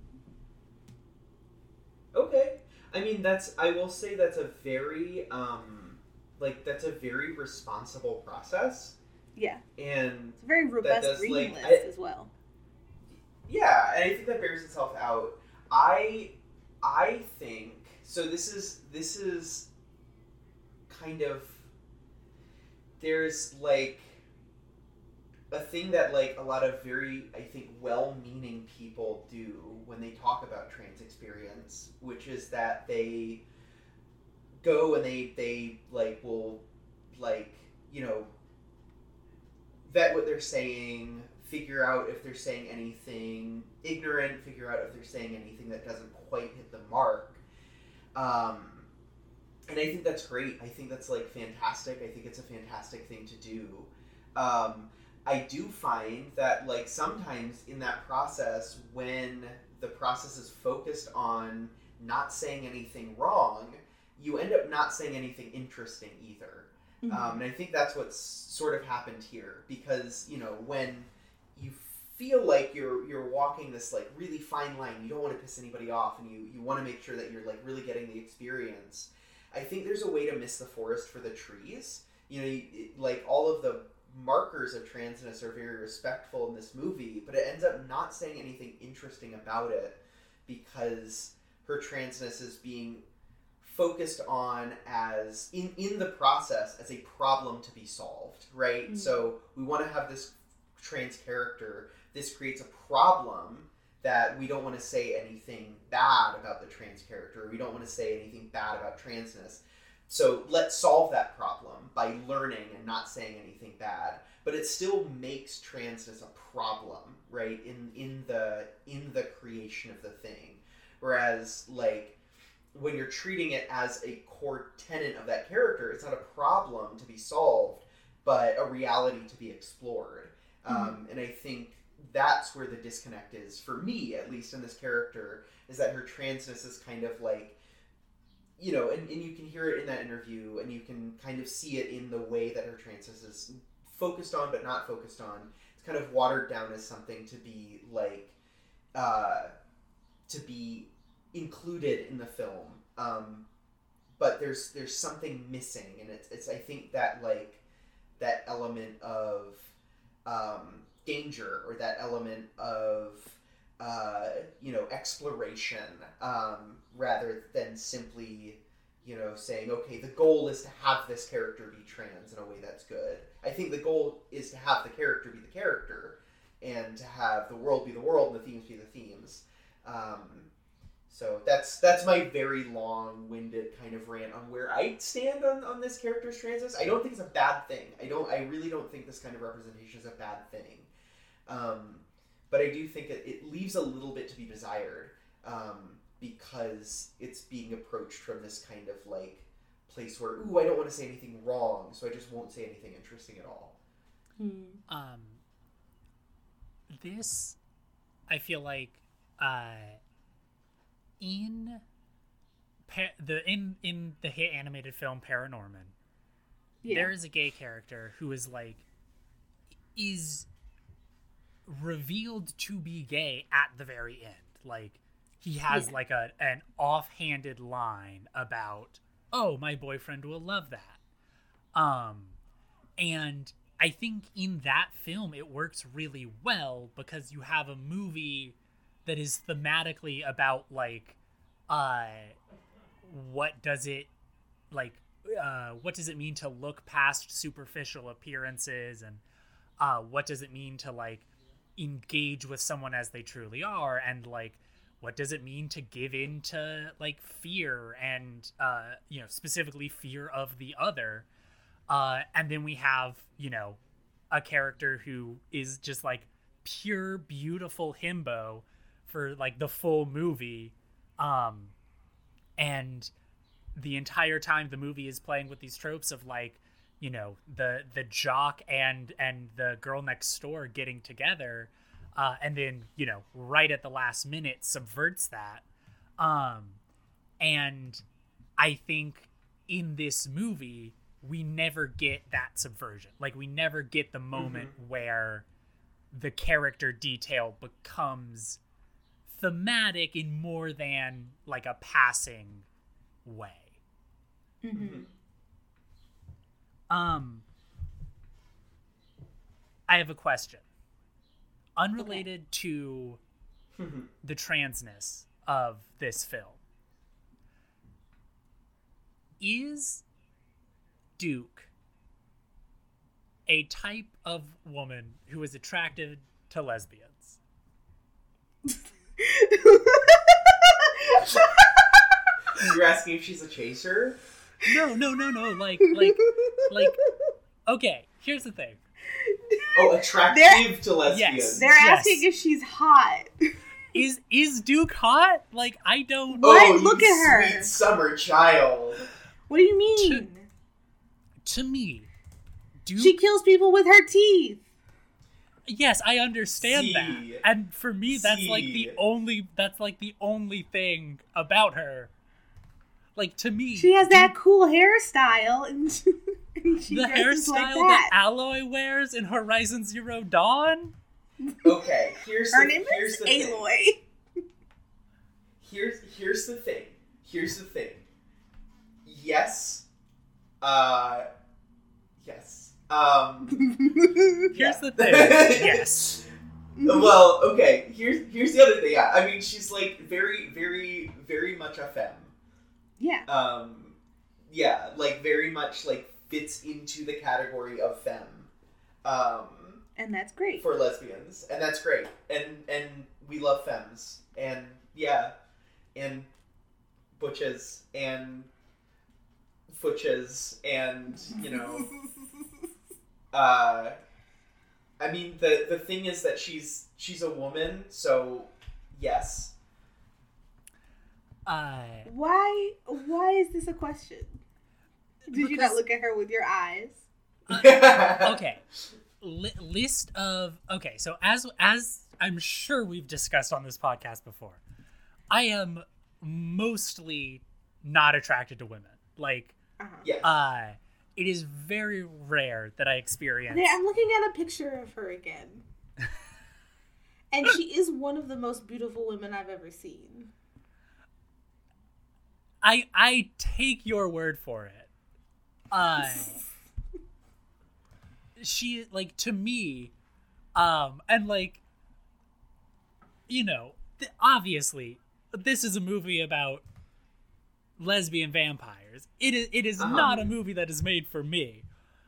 Speaker 2: Okay. I mean, I will say that's a very, that's a very responsible process.
Speaker 1: Yeah.
Speaker 2: And
Speaker 1: it's a very robust reading list as well.
Speaker 2: Yeah, and I think that bears itself out. I think so. This is kind of, there's like a thing that like a lot of very, I think, well-meaning people do when they talk about trans experience, which is that they go and they like will like, vet what they're saying, figure out if they're saying anything ignorant, figure out if they're saying anything that doesn't quite hit the mark. And I think that's great. I think that's like fantastic. I think it's a fantastic thing to do. I do find that like sometimes in that process, when the process is focused on not saying anything wrong, you end up not saying anything interesting either. Mm-hmm. And I think that's what's sort of happened here, because, when you feel like you're walking this like really fine line, you don't want to piss anybody off, and you want to make sure that you're like really getting the experience. I think there's a way to miss the forest for the trees. Like all of the markers of transness are very respectful in this movie, but it ends up not saying anything interesting about it because her transness is being focused on as in the process as a problem to be solved, right? Mm-hmm. So we want to have this trans character. This creates a problem that we don't want to say anything bad about the trans character. We don't want to say anything bad about transness. So let's solve that problem by learning and not saying anything bad. But it still makes transness a problem, right? In the creation of the thing. Whereas like when you're treating it as a core tenet of that character, it's not a problem to be solved, but a reality to be explored. Mm-hmm. And I think that's where the disconnect is, for me, at least in this character, is that her transness is kind of like, and you can hear it in that interview, and you can kind of see it in the way that her transness is focused on but not focused on. It's kind of watered down as something to be like, to be included in the film. But there's something missing, and it's I think that like that element of danger, or that element of exploration, rather than simply, saying, okay, the goal is to have this character be trans in a way that's good. I think the goal is to have the character be the character, and to have the world be the world and the themes be the themes. So that's my very long-winded kind of rant on where I stand on this character's transness. I don't think it's a bad thing. I really don't think this kind of representation is a bad thing. But I do think it leaves a little bit to be desired, because it's being approached from this kind of like place where, ooh, I don't want to say anything wrong, so I just won't say anything interesting at all.
Speaker 3: This, I feel like, in the hit animated film Paranorman, there is a gay character who is revealed to be gay at the very end. Like, he has an offhanded line about, oh, my boyfriend will love that. And I think in that film it works really well because you have a movie that is thematically about what does it mean to look past superficial appearances, and what does it mean to engage with someone as they truly are, and what does it mean to give in to fear, and specifically fear of the other, and then we have a character who is just pure beautiful himbo for the full movie, and the entire time the movie is playing with these tropes of the jock and the girl next door getting together, and then right at the last minute subverts that, and I think in this movie we never get that subversion. We never get the moment where the character detail becomes thematic in more than a passing way. I have a question. Unrelated to the transness of this film. Is Duke a type of woman who is attracted to lesbians?
Speaker 2: You're asking if she's a chaser?
Speaker 3: No. Okay, here's the thing.
Speaker 2: Oh, attractive to lesbians.
Speaker 3: Yes.
Speaker 1: They're asking if she's hot.
Speaker 3: Is Duke hot? I don't...
Speaker 1: What? Look at her.
Speaker 2: Sweet summer child.
Speaker 1: What do you mean?
Speaker 3: To me, Duke...
Speaker 1: She kills people with her teeth.
Speaker 3: Yes, I understand that. And for me, that's the only thing about her. To me,
Speaker 1: she has that cool hairstyle, and she
Speaker 3: the hairstyle that Alloy wears in Horizon Zero Dawn.
Speaker 2: Okay, here's
Speaker 1: her
Speaker 2: the
Speaker 1: name is
Speaker 2: Aloy. Here's the thing. Yes. Yes.
Speaker 3: Here's the thing. Yes.
Speaker 2: Well, okay. Here's the other thing. Yeah, I mean, she's very, very, very much a femme.
Speaker 1: Yeah.
Speaker 2: Yeah, very much fits into the category of femme.
Speaker 1: And that's great
Speaker 2: for lesbians, and that's great, and we love femmes, and yeah, and butches and futches, and I mean the thing is that she's a woman, so yes.
Speaker 1: Why is this a question? Did you not look at her with your eyes?
Speaker 3: Okay. List of... Okay, so as I'm sure we've discussed on this podcast before, I am mostly not attracted to women.
Speaker 2: Yes.
Speaker 3: It is very rare that I experience...
Speaker 1: Okay, I'm looking at a picture of her again. And she is one of the most beautiful women I've ever seen.
Speaker 3: I take your word for it. She, to me, and Obviously, this is a movie about lesbian vampires. It is not a movie that is made for me.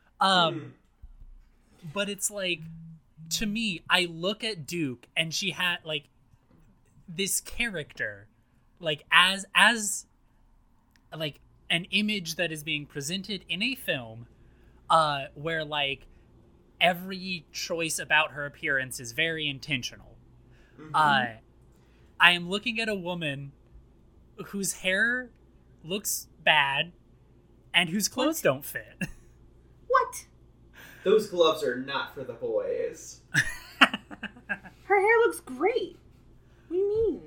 Speaker 3: But it's like, to me, I look at Duke and she had like this character, like as like an image that is being presented in a film, where like every choice about her appearance is very intentional. I am looking at a woman whose hair looks bad and whose clothes don't fit.
Speaker 1: What?
Speaker 2: Those gloves are not for the boys.
Speaker 1: Her hair looks great. What do you mean?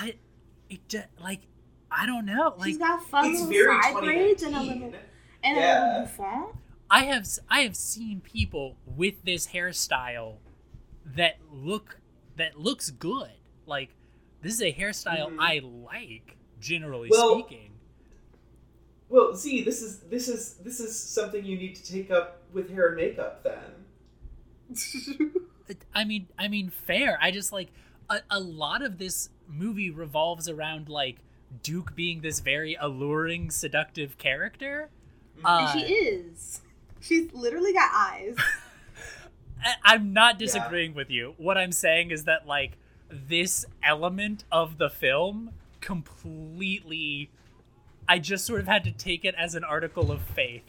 Speaker 3: I don't know. Like,
Speaker 1: she's got fun
Speaker 2: it's
Speaker 1: little
Speaker 2: very
Speaker 1: side braids and a
Speaker 2: 2019.
Speaker 1: little bouffant.
Speaker 3: I have seen people with this hairstyle that looks good. Like, this is a hairstyle I like, generally speaking.
Speaker 2: Well, Z, this is something you need to take up with hair and makeup then.
Speaker 3: I mean, fair. I just like a lot of this movie revolves around like Duke being this very alluring, seductive character.
Speaker 1: And she is. She's literally got eyes.
Speaker 3: I'm not disagreeing with you. What I'm saying is that like this element of the film completely, I just sort of had to take it as an article of faith.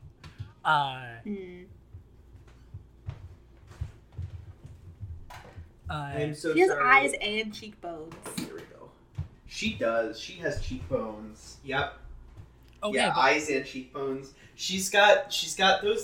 Speaker 2: I'm so
Speaker 1: She has
Speaker 2: sorry.
Speaker 1: eyes and cheekbones.
Speaker 2: Here we go. She does. She has cheekbones. Yep.
Speaker 3: Okay,
Speaker 2: Yeah, eyes and cheekbones. She's got those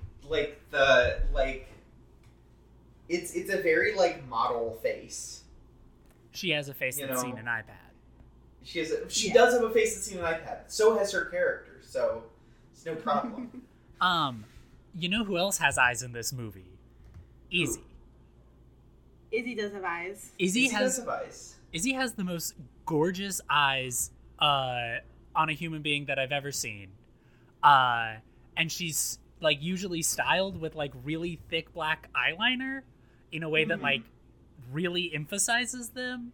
Speaker 2: it's a very like model face.
Speaker 3: she has a face that's seen an iPad.
Speaker 2: She does have a face that's seen an iPad. So has her character. So it's no problem.
Speaker 3: You know who else has eyes in this movie? Izzy.
Speaker 1: Izzy does have eyes.
Speaker 3: Izzy
Speaker 2: does have eyes.
Speaker 3: Izzy has the most gorgeous eyes on a human being that I've ever seen. And she's like usually styled with like really thick black eyeliner in a way that like really emphasizes them.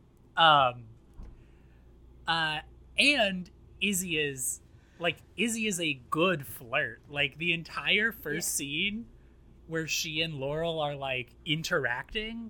Speaker 3: And Izzy is a good flirt. Like the entire first scene where she and Laurel are like interacting,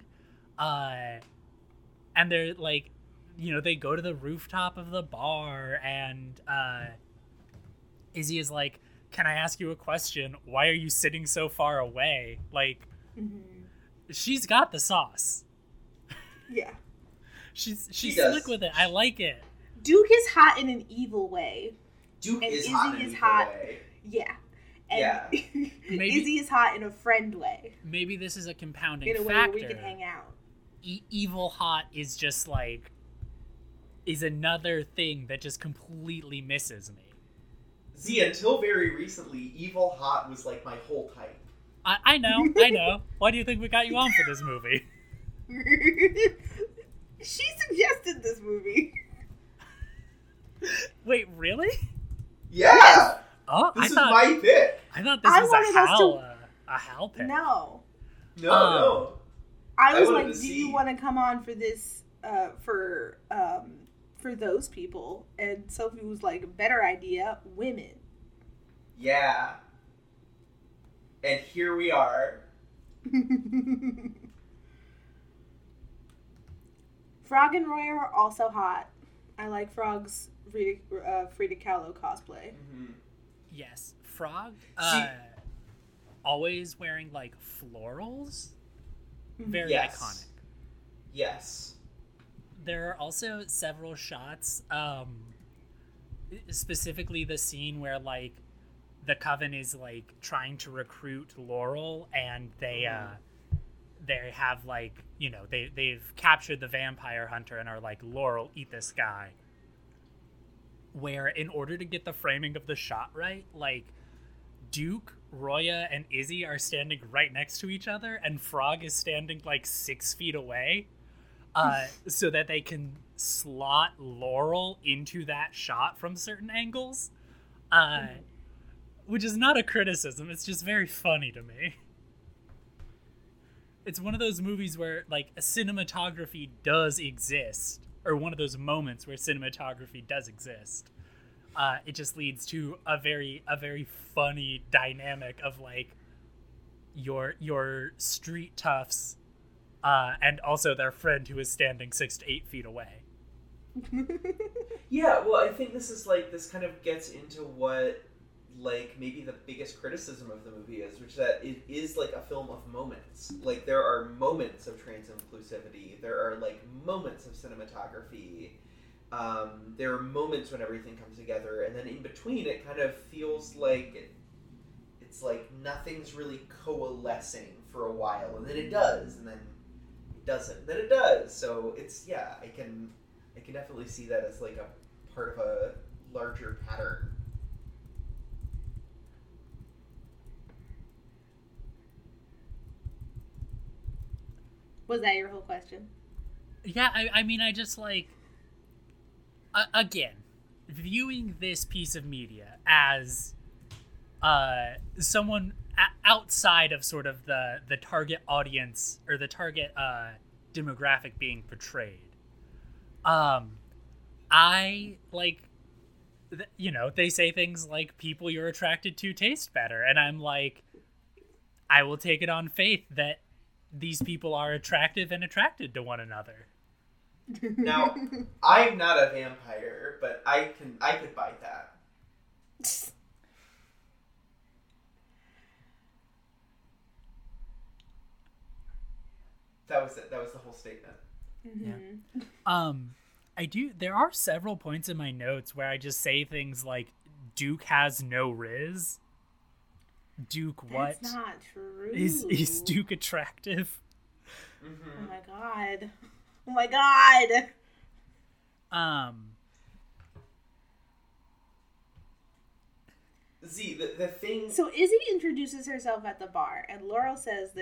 Speaker 3: and they're like, they go to the rooftop of the bar, and Izzy is like, "Can I ask you a question? Why are you sitting so far away?" Like, she's got the sauce.
Speaker 1: Yeah.
Speaker 3: She's slick with it. I like it.
Speaker 1: Duke is hot in an evil way.
Speaker 2: Duke
Speaker 1: And
Speaker 2: is
Speaker 1: Izzy
Speaker 2: hot in
Speaker 1: is
Speaker 2: either
Speaker 1: hot.
Speaker 2: way.
Speaker 1: Yeah. And
Speaker 2: Yeah.
Speaker 1: Izzy is hot in a friend way.
Speaker 3: Maybe this is a compounding
Speaker 1: In a way
Speaker 3: factor.
Speaker 1: where we can hang out.
Speaker 3: Evil hot is just like is another thing that just completely misses me.
Speaker 2: See, until very recently, evil hot was like my whole type.
Speaker 3: I know. Why do you think we got you on for this movie?
Speaker 1: She suggested this movie.
Speaker 3: Wait, really?
Speaker 2: Yeah!
Speaker 3: Oh,
Speaker 2: This is my pick.
Speaker 3: I thought this
Speaker 1: I
Speaker 3: was
Speaker 1: wanted us
Speaker 3: a Hal pick.
Speaker 1: No.
Speaker 2: No.
Speaker 1: I was
Speaker 2: wanted
Speaker 1: like,
Speaker 2: to
Speaker 1: do
Speaker 2: see.
Speaker 1: you want to come on for this, for those people? And Sophie was like, better idea, women.
Speaker 2: Yeah. And here we are.
Speaker 1: Frog and Roy are also hot. I like Frog's Frida Kahlo cosplay.
Speaker 3: Yes, Frog.
Speaker 2: See-
Speaker 3: Always wearing like florals. Very
Speaker 2: Yes.
Speaker 3: iconic.
Speaker 2: Yes.
Speaker 3: There are also several shots, specifically the scene where like the Coven is like trying to recruit Laurel, and they have like, they've captured the vampire hunter and are like, Laurel, eat this guy. Where in order to get the framing of the shot right, like Duke, Roya, and Izzy are standing right next to each other, and Frog is standing like 6 feet away, so that they can slot Laurel into that shot from certain angles, which is not a criticism. It's just very funny to me. it's one of those movies where like cinematography does exist, or one of those moments where cinematography does exist. It just leads to a very funny dynamic of like your street toughs, and also their friend who is standing 6 to 8 feet away.
Speaker 2: Yeah, well, I think this kind of gets into what, like, maybe the biggest criticism of the movie is, which is that it is, like, a film of moments. Like, there are moments of trans inclusivity. There are, like, moments of cinematography. There are moments when everything comes together, and then in between it kind of feels like it's like nothing's really coalescing for a while, and then it does, and then it doesn't, and then it does. So it's, yeah, I can definitely see that as like a part of a larger pattern.
Speaker 1: Was that your whole question?
Speaker 3: Yeah, I mean, I just like, again, viewing this piece of media as someone outside of sort of the target audience or the target demographic being portrayed. I like, you know, they say things like people you're attracted to taste better, and I'm like, I will take it on faith that these people are attractive and attracted to one another.
Speaker 2: Now, I'm not a vampire, but I could buy that. That was it. That was the whole statement.
Speaker 1: Mm-hmm.
Speaker 3: Yeah. There are several points in my notes where I just say things like, Duke has no riz. Duke, what?
Speaker 1: That's not true.
Speaker 3: Is Duke attractive?
Speaker 2: Mm-hmm.
Speaker 1: Oh my god. Oh my god.
Speaker 2: Z, the thing...
Speaker 1: So Izzy introduces herself at the bar, and Laurel says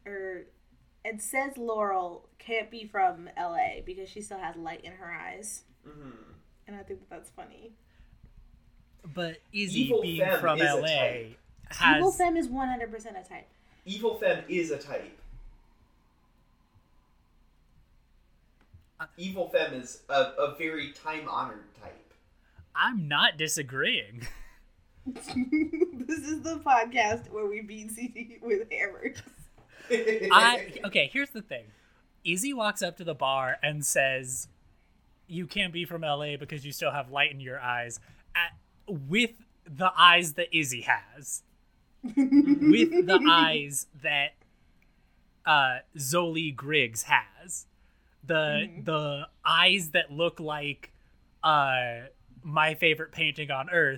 Speaker 1: Laurel can't be from LA because she still has light in her eyes.
Speaker 2: Mm-hmm.
Speaker 1: And I think that's funny.
Speaker 3: But Izzy
Speaker 2: Evil
Speaker 3: being
Speaker 2: femme
Speaker 3: from
Speaker 2: is a
Speaker 3: LA
Speaker 2: type.
Speaker 3: has...
Speaker 1: Evil femme is 100% a type.
Speaker 2: Evil femme is a type. Evil femme is a very time-honored type.
Speaker 3: I'm not disagreeing.
Speaker 1: This is the podcast where we beat CD with hammers.
Speaker 3: Okay, here's the thing. Izzy walks up to the bar and says, you can't be from LA because you still have light in your eyes, with the eyes that Izzy has. With the eyes that Zoli Griggs has. The eyes that look like my favorite painting on Earth.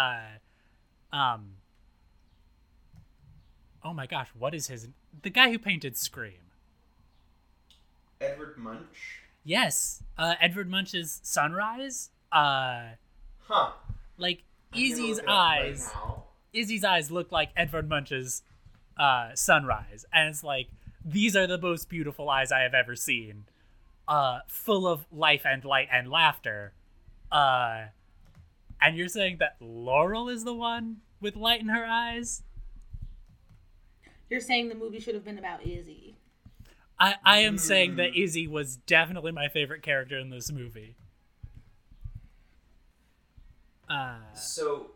Speaker 3: Oh my gosh, what is his... The guy who painted Scream.
Speaker 2: Edvard Munch?
Speaker 3: Yes, Edvard Munch's Sunrise.
Speaker 2: Huh.
Speaker 3: Like,
Speaker 2: I'm
Speaker 3: Izzy's
Speaker 2: gonna look it up right
Speaker 3: eyes...
Speaker 2: now.
Speaker 3: Izzy's eyes look like Edvard Munch's Sunrise. And it's like, these are the most beautiful eyes I have ever seen. Full of life and light and laughter. And you're saying that Laurel is the one with light in her eyes?
Speaker 1: You're saying the movie should have been about Izzy.
Speaker 3: I am saying that Izzy was definitely my favorite character in this movie.
Speaker 2: So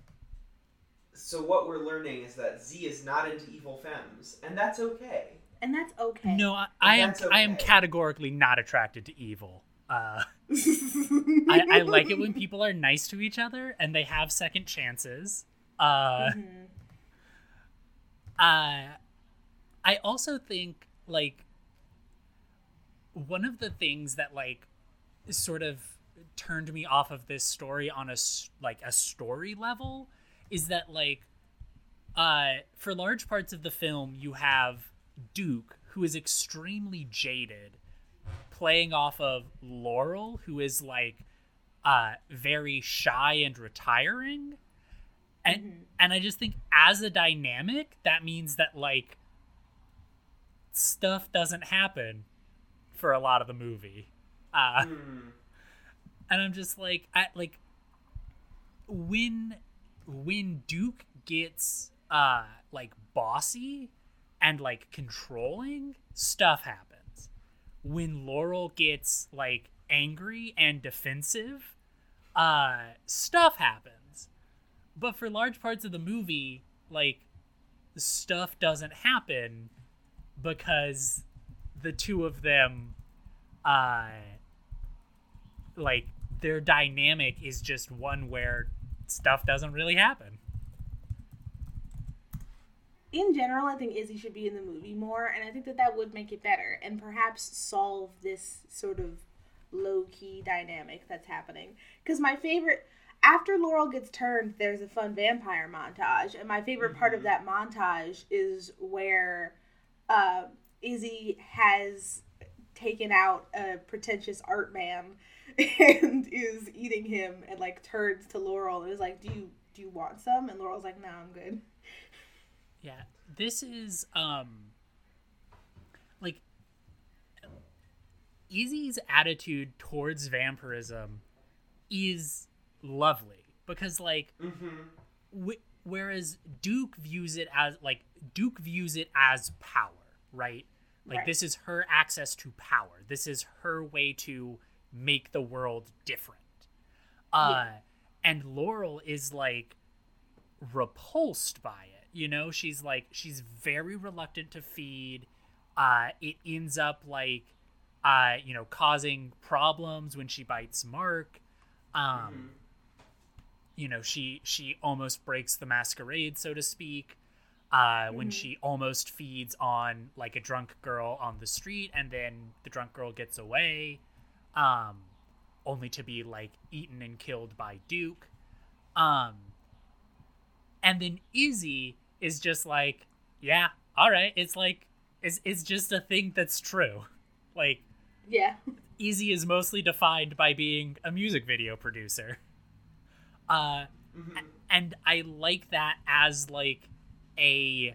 Speaker 2: what we're learning is that Z is not into evil femmes, and that's okay.
Speaker 1: And that's okay.
Speaker 3: No, I am
Speaker 2: okay.
Speaker 3: categorically not attracted to evil. I like it when people are nice to each other and they have second chances. I also think, like, one of the things that, like, sort of turned me off of this story on a story level is that, like, for large parts of the film, you have Duke, who is extremely jaded, playing off of Laurel, who is, like, very shy and retiring. And I just think as a dynamic, that means that, like, stuff doesn't happen for a lot of the movie. And I'm just like, when Duke gets like bossy and like controlling, stuff happens. When Laurel gets like angry and defensive, stuff happens. But for large parts of the movie, like, stuff doesn't happen because the two of them, like, their dynamic is just one where stuff doesn't really happen.
Speaker 1: In general, I think Izzy should be in the movie more, and I think that would make it better and perhaps solve this sort of low-key dynamic that's happening. Because my favorite, after Laurel gets turned, there's a fun vampire montage, and my favorite part of that montage is where Izzy has taken out a pretentious art man and is eating him, and like turns to Laurel and is like, do you want some? And Laurel's like, no, I'm good.
Speaker 3: Yeah, this is, like, Izzy's attitude towards vampirism is lovely. Because, like, whereas Duke views it as power, right? Like, This is her access to power. This is her way to make the world different. And Laurel is, like, repulsed by it. You know, she's very reluctant to feed. It ends up like, causing problems when she bites Mark. You know, she almost breaks the masquerade, so to speak, when she almost feeds on like a drunk girl on the street, and then the drunk girl gets away, only to be like eaten and killed by Duke. And then Izzy is just like, yeah, all right. It's like, it's just a thing that's true. Like,
Speaker 1: yeah.
Speaker 3: Izzy is mostly defined by being a music video producer. And I like that as like as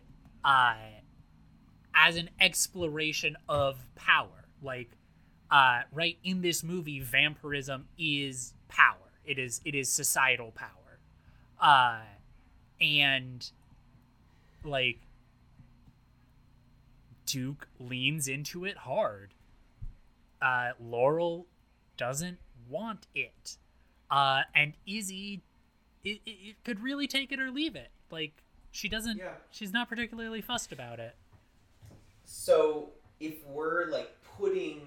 Speaker 3: an exploration of power. Like, right in this movie, vampirism is power. It is societal power. And like Duke leans into it hard. Laurel doesn't want it. And Izzy, it could really take it or leave it. Like, she doesn't, she's not particularly fussed about it.
Speaker 2: So if we're like putting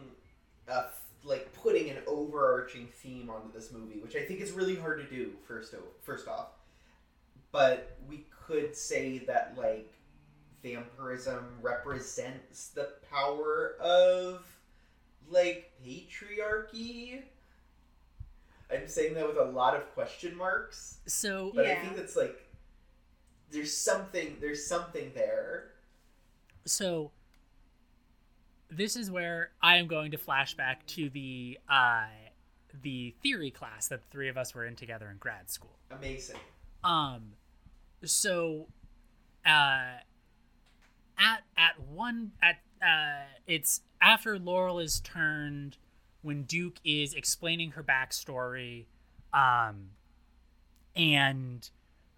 Speaker 2: an overarching theme onto this movie, which I think is really hard to do first off, but we could say that like vampirism represents the power of like patriarchy. I'm saying that with a lot of question marks.
Speaker 3: So,
Speaker 2: but I think that's like there's something there.
Speaker 3: So this is where I am going to flash back to the theory class that the three of us were in together in grad school.
Speaker 2: Amazing.
Speaker 3: So it's after Laurel is turned, when Duke is explaining her backstory, and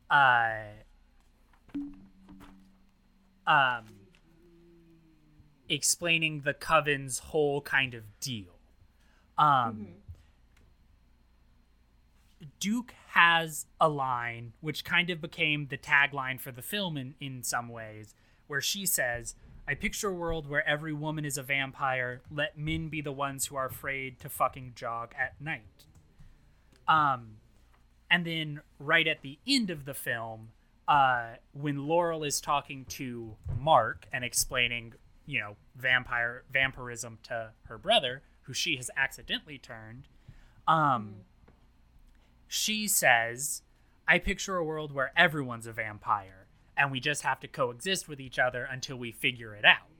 Speaker 3: explaining the Coven's whole kind of deal. Duke has a line which kind of became the tagline for the film in some ways, where she says, "I picture a world where every woman is a vampire. Let men be the ones who are afraid to fucking jog at night." And then right at the end of the film, when Laurel is talking to Mark and explaining, you know, vampirism to her brother, who she has accidentally turned, she says, "I picture a world where everyone's a vampire, and we just have to coexist with each other until we figure it out."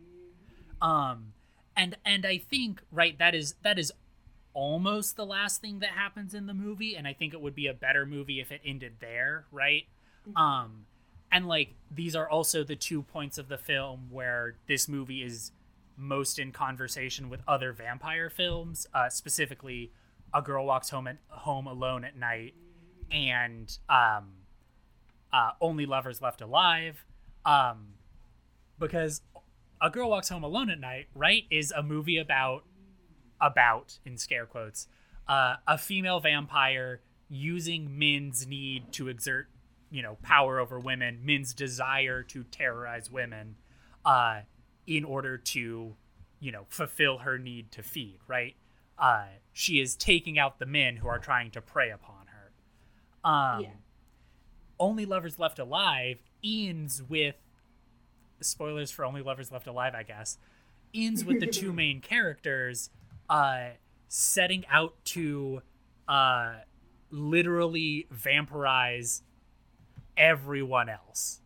Speaker 3: And I think, right, that is almost the last thing that happens in the movie, and I think it would be a better movie if it ended there, right? And like, these are also the 2 points of the film where this movie is most in conversation with other vampire films, specifically A Girl Walks Home Alone at Night and Only Lovers Left Alive, because A Girl Walks Home Alone at Night, right, is a movie about, in scare quotes, a female vampire using Min's need to exert, power over women, Min's desire to terrorize women, in order to, fulfill her need to feed, right? She is taking out the men who are trying to prey upon her.
Speaker 1: Yeah.
Speaker 3: Only Lovers Left Alive ends with, spoilers for Only Lovers Left Alive, I guess, ends with the two main characters setting out to literally vampirize everyone else.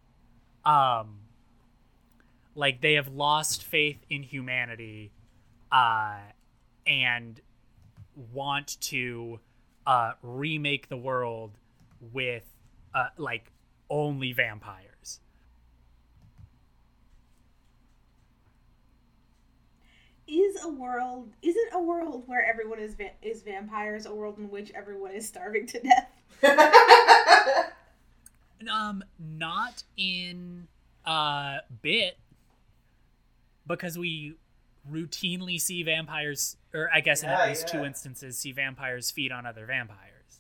Speaker 3: Like, they have lost faith in humanity and want to remake the world with only vampires.
Speaker 1: Isn't a world where everyone is vampires a world in which everyone is starving to death?
Speaker 3: Not in Bit, because we routinely see vampires, or I guess in at least two instances, see vampires feed on other vampires.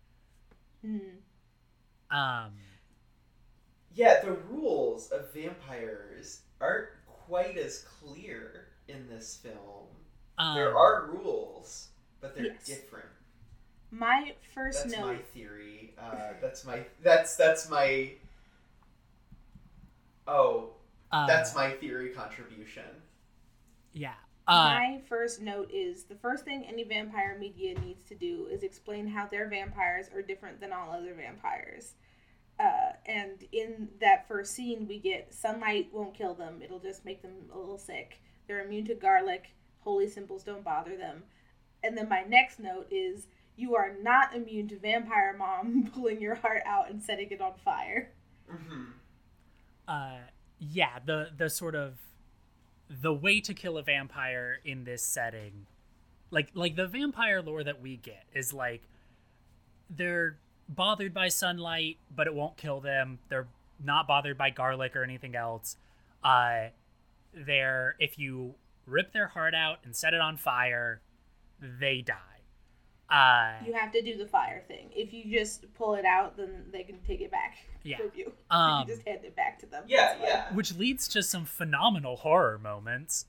Speaker 2: Yeah, the rules of vampires aren't quite as clear in this film. There are rules, but they're different.
Speaker 1: My first
Speaker 2: That's
Speaker 1: note.
Speaker 2: my theory. That's my. That's my theory contribution.
Speaker 3: Yeah.
Speaker 1: My first note is the first thing any vampire media needs to do is explain how their vampires are different than all other vampires. And in that first scene, we get sunlight won't kill them. It'll just make them a little sick. They're immune to garlic. Holy symbols don't bother them. And then my next note is you are not immune to vampire mom pulling your heart out and setting it on fire.
Speaker 3: Yeah, the sort of the way to kill a vampire in this setting, like the vampire lore that we get is like they're bothered by sunlight, but it won't kill them. They're not bothered by garlic or anything else. If you rip their heart out and set it on fire, they die.
Speaker 1: You have to do the fire thing. If you just pull it out, then they can take it back from you. You can just hand it back to them.
Speaker 2: Yeah.
Speaker 3: Which leads to some phenomenal horror moments.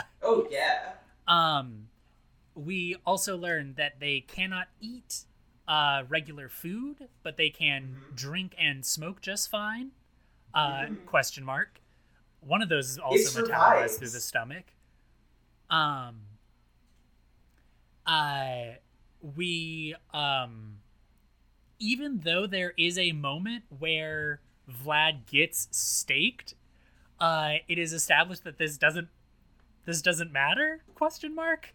Speaker 3: We also learn that they cannot eat regular food, but they can drink and smoke just fine. Question mark. One of those is also metabolized through the stomach. We even though there is a moment where Vlad gets staked, it is established that this doesn't matter? Question mark.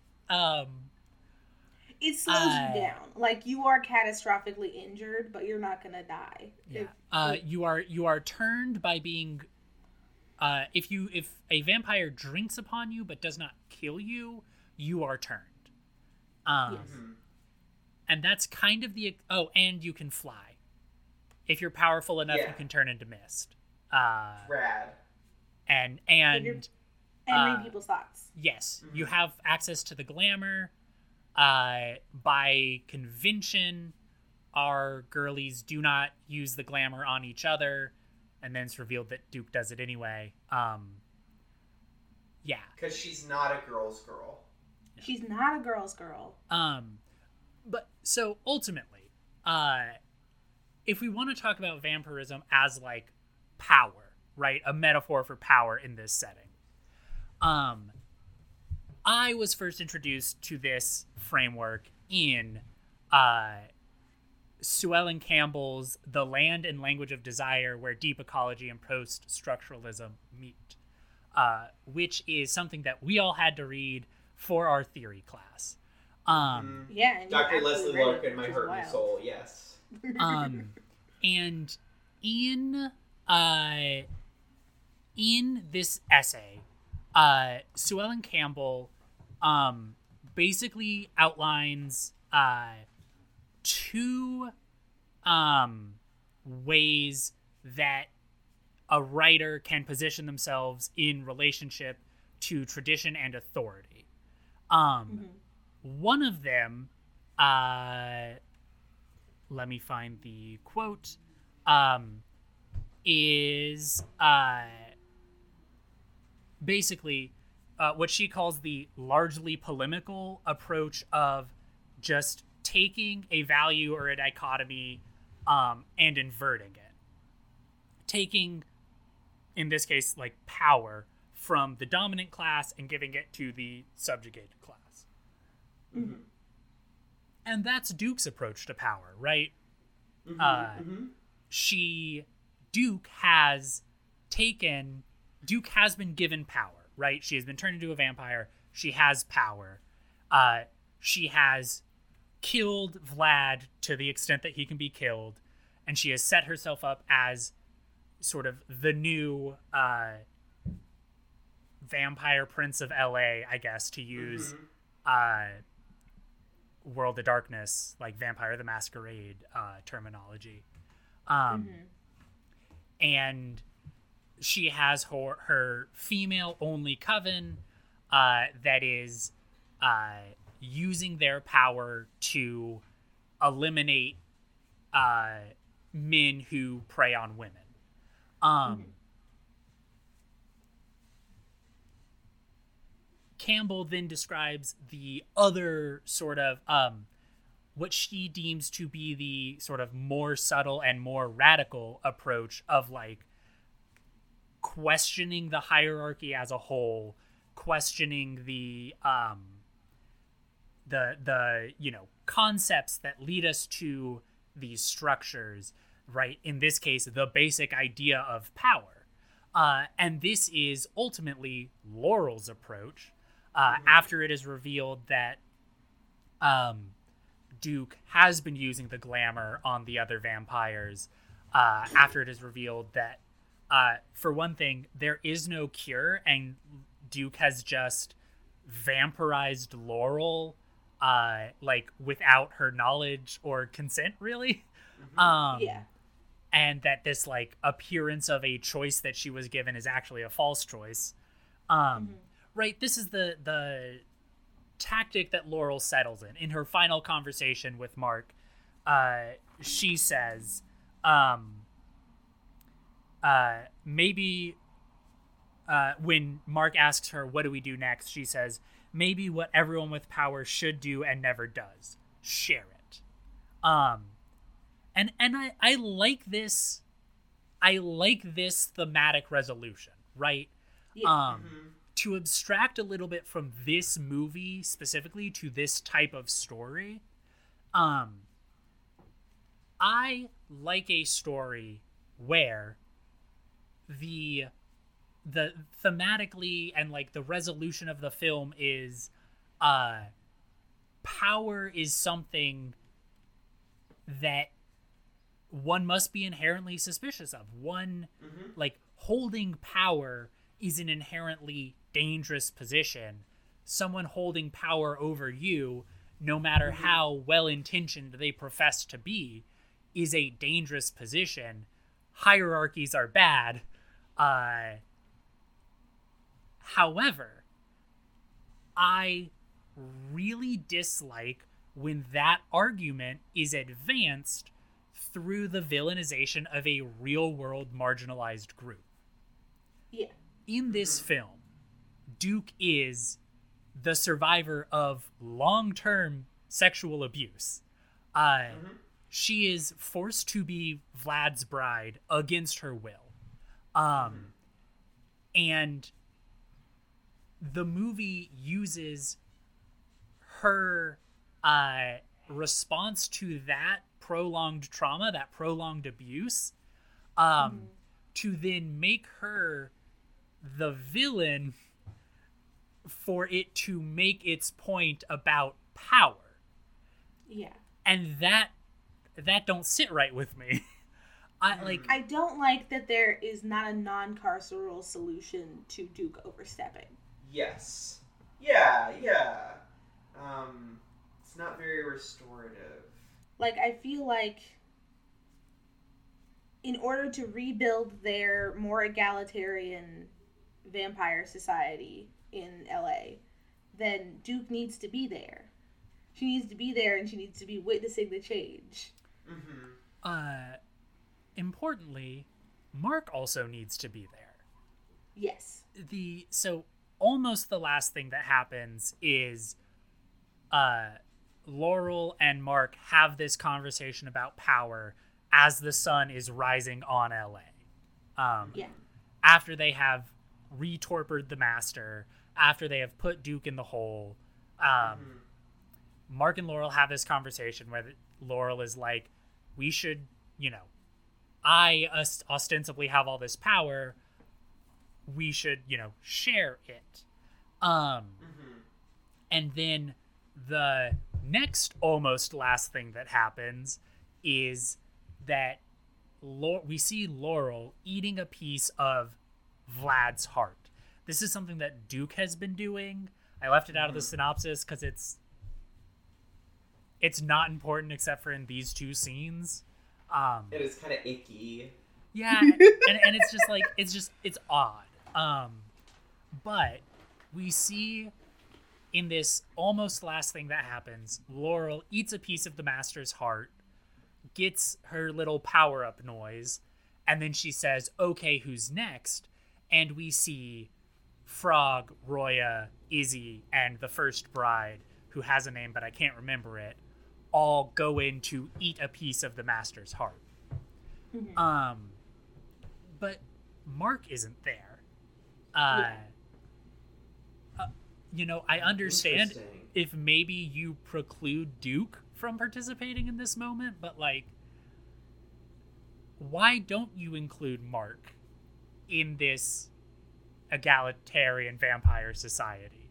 Speaker 1: It slows you down. Like, you are catastrophically injured, but you're not gonna die.
Speaker 3: Yeah. You are turned by being. If a vampire drinks upon you but does not kill you, you are turned.
Speaker 1: Yes.
Speaker 3: And that's kind of the... Oh, and you can fly. If you're powerful enough, you can turn into mist.
Speaker 2: Rad.
Speaker 3: And
Speaker 1: read people's thoughts.
Speaker 3: Yes. You have access to the glamour. By convention, our girlies do not use the glamour on each other. And then it's revealed that Duke does it anyway. Yeah.
Speaker 2: Because she's not a girl's girl.
Speaker 1: She's not a girl's girl.
Speaker 3: But so ultimately, if we want to talk about vampirism as like power, right? A metaphor for power in this setting. I was first introduced to this framework in Sue Ellen Campbell's The Land and Language of Desire, where deep ecology and post-structuralism meet, which is something that we all had to read for our theory class.
Speaker 1: Yeah, and
Speaker 2: Dr. Leslie Larkin, My Heart and Soul, yes.
Speaker 3: And in this essay, Sue Ellen Campbell basically outlines two ways that a writer can position themselves in relationship to tradition and authority. One of them, let me find the quote, is basically what she calls the largely polemical approach of just taking a value or a dichotomy and inverting it. Taking, in this case, like power from the dominant class and giving it to the subjugated class.
Speaker 1: Mm-hmm.
Speaker 3: And that's Duke's approach to power, right? Duke has been given power, right? She has been turned into a vampire. She has power. She has killed Vlad to the extent that he can be killed, and she has set herself up as sort of the new vampire prince of LA, I guess, to use World of Darkness, like Vampire the Masquerade terminology. And she has her female-only coven that is using their power to eliminate men who prey on women. Campbell then describes the other sort of what she deems to be the sort of more subtle and more radical approach of like questioning the hierarchy as a whole, questioning the concepts that lead us to these structures, right? In this case, the basic idea of power. And this is ultimately Laurel's approach. After it is revealed that Duke has been using the glamour on the other vampires, after it is revealed that, for one thing, there is no cure, and Duke has just vampirized Laurel, like, without her knowledge or consent, really.
Speaker 1: Yeah.
Speaker 3: And that this, like, appearance of a choice that she was given is actually a false choice. Right, this is the tactic that Laurel settles in. In her final conversation with Mark, she says, maybe, when Mark asks her, what do we do next? She says, maybe what everyone with power should do and never does. Share it. And I like this. I like this thematic resolution, right?
Speaker 1: Yeah.
Speaker 3: To abstract a little bit from this movie specifically to this type of story, I like a story where the thematically and like the resolution of the film is power is something that one must be inherently suspicious of. One, like, holding power is an inherently dangerous position. Someone holding power over you, no matter how well-intentioned they profess to be, is a dangerous position. Hierarchies are bad. However, I really dislike when that argument is advanced through the villainization of a real-world marginalized group.
Speaker 1: Yeah.
Speaker 3: In this film, Duke is the survivor of long-term sexual abuse. She is forced to be Vlad's bride against her will. And the movie uses her response to that prolonged trauma, that prolonged abuse, to then make her the villain for it to make its point about power.
Speaker 1: Yeah.
Speaker 3: And that don't sit right with me.
Speaker 1: I don't like that there is not a non-carceral solution to Duke overstepping.
Speaker 2: Yes. Yeah. It's not very restorative.
Speaker 1: Like, I feel like in order to rebuild their more egalitarian vampire society in LA, then Duke needs to be there. She needs to be there, and she needs to be witnessing the change.
Speaker 3: Importantly, Mark also needs to be there.
Speaker 1: Yes.
Speaker 3: So almost the last thing that happens is Laurel and Mark have this conversation about power as the sun is rising on LA. After they have retorpered the master, after they have put Duke in the hole, Mark and Laurel have this conversation where Laurel is like, we should, I ostensibly have all this power. We should, share it. And then the next almost last thing that happens is that we see Laurel eating a piece of Vlad's heart. This is something that Duke has been doing. I left it out of the synopsis because it's not important except for in these two scenes.
Speaker 2: It is kind of icky.
Speaker 3: Yeah, and it's just like it's odd. But we see in this almost last thing that happens, Laurel eats a piece of the master's heart, gets her little power-up noise, and then she says, okay, who's next? And we see Frog, Roya, Izzy, and the first bride, who has a name but I can't remember it, all go in to eat a piece of the master's heart. But Mark isn't there. I understand if maybe you preclude Duke from participating in this moment, but why don't you include Mark in this egalitarian vampire society?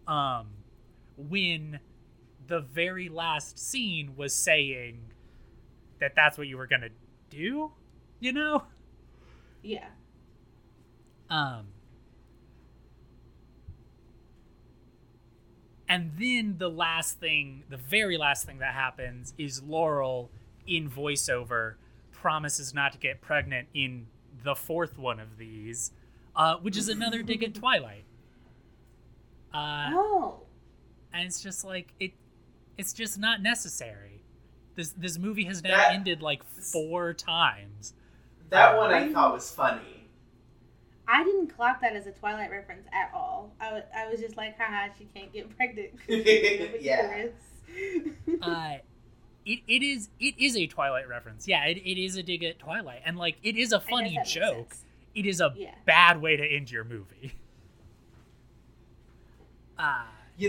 Speaker 3: When the very last scene was saying that that's what you were gonna do,
Speaker 1: Yeah.
Speaker 3: And then the very last thing that happens is Laurel, in voiceover, promises not to get pregnant in the fourth one of these, which is another dig at Twilight. And it's just it's just not necessary. This movie has now ended 4 times.
Speaker 2: That one I thought was funny.
Speaker 1: I didn't clock that as a Twilight reference at all. I was just like, haha, she can't get pregnant.
Speaker 2: Yeah.
Speaker 3: It is a Twilight reference. Yeah, it is a dig at Twilight. And it is a funny joke. It is a bad way to end your movie.
Speaker 2: I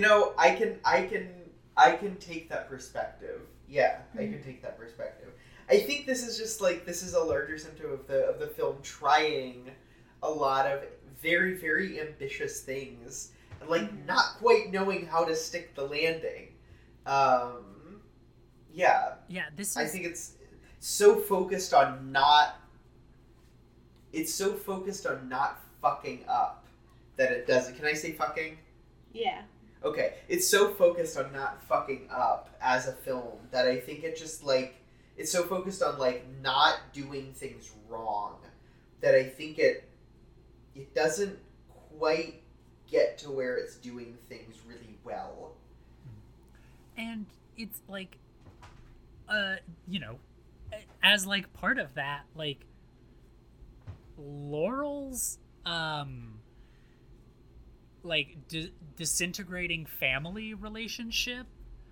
Speaker 2: can take that perspective. Yeah, I can take that perspective. I think this is just this is a larger symptom of the film trying a lot of very, very ambitious things and not quite knowing how to stick the landing. Yeah,
Speaker 3: this is...
Speaker 2: I think it's so focused on not fucking up that it doesn't. Can I say fucking?
Speaker 1: Yeah.
Speaker 2: Okay, it's so focused on not fucking up as a film that I think it just it's so focused on not doing things wrong that I think it doesn't quite get to where it's doing things really well.
Speaker 3: And it's as part of that, Laurel's disintegrating family relationship,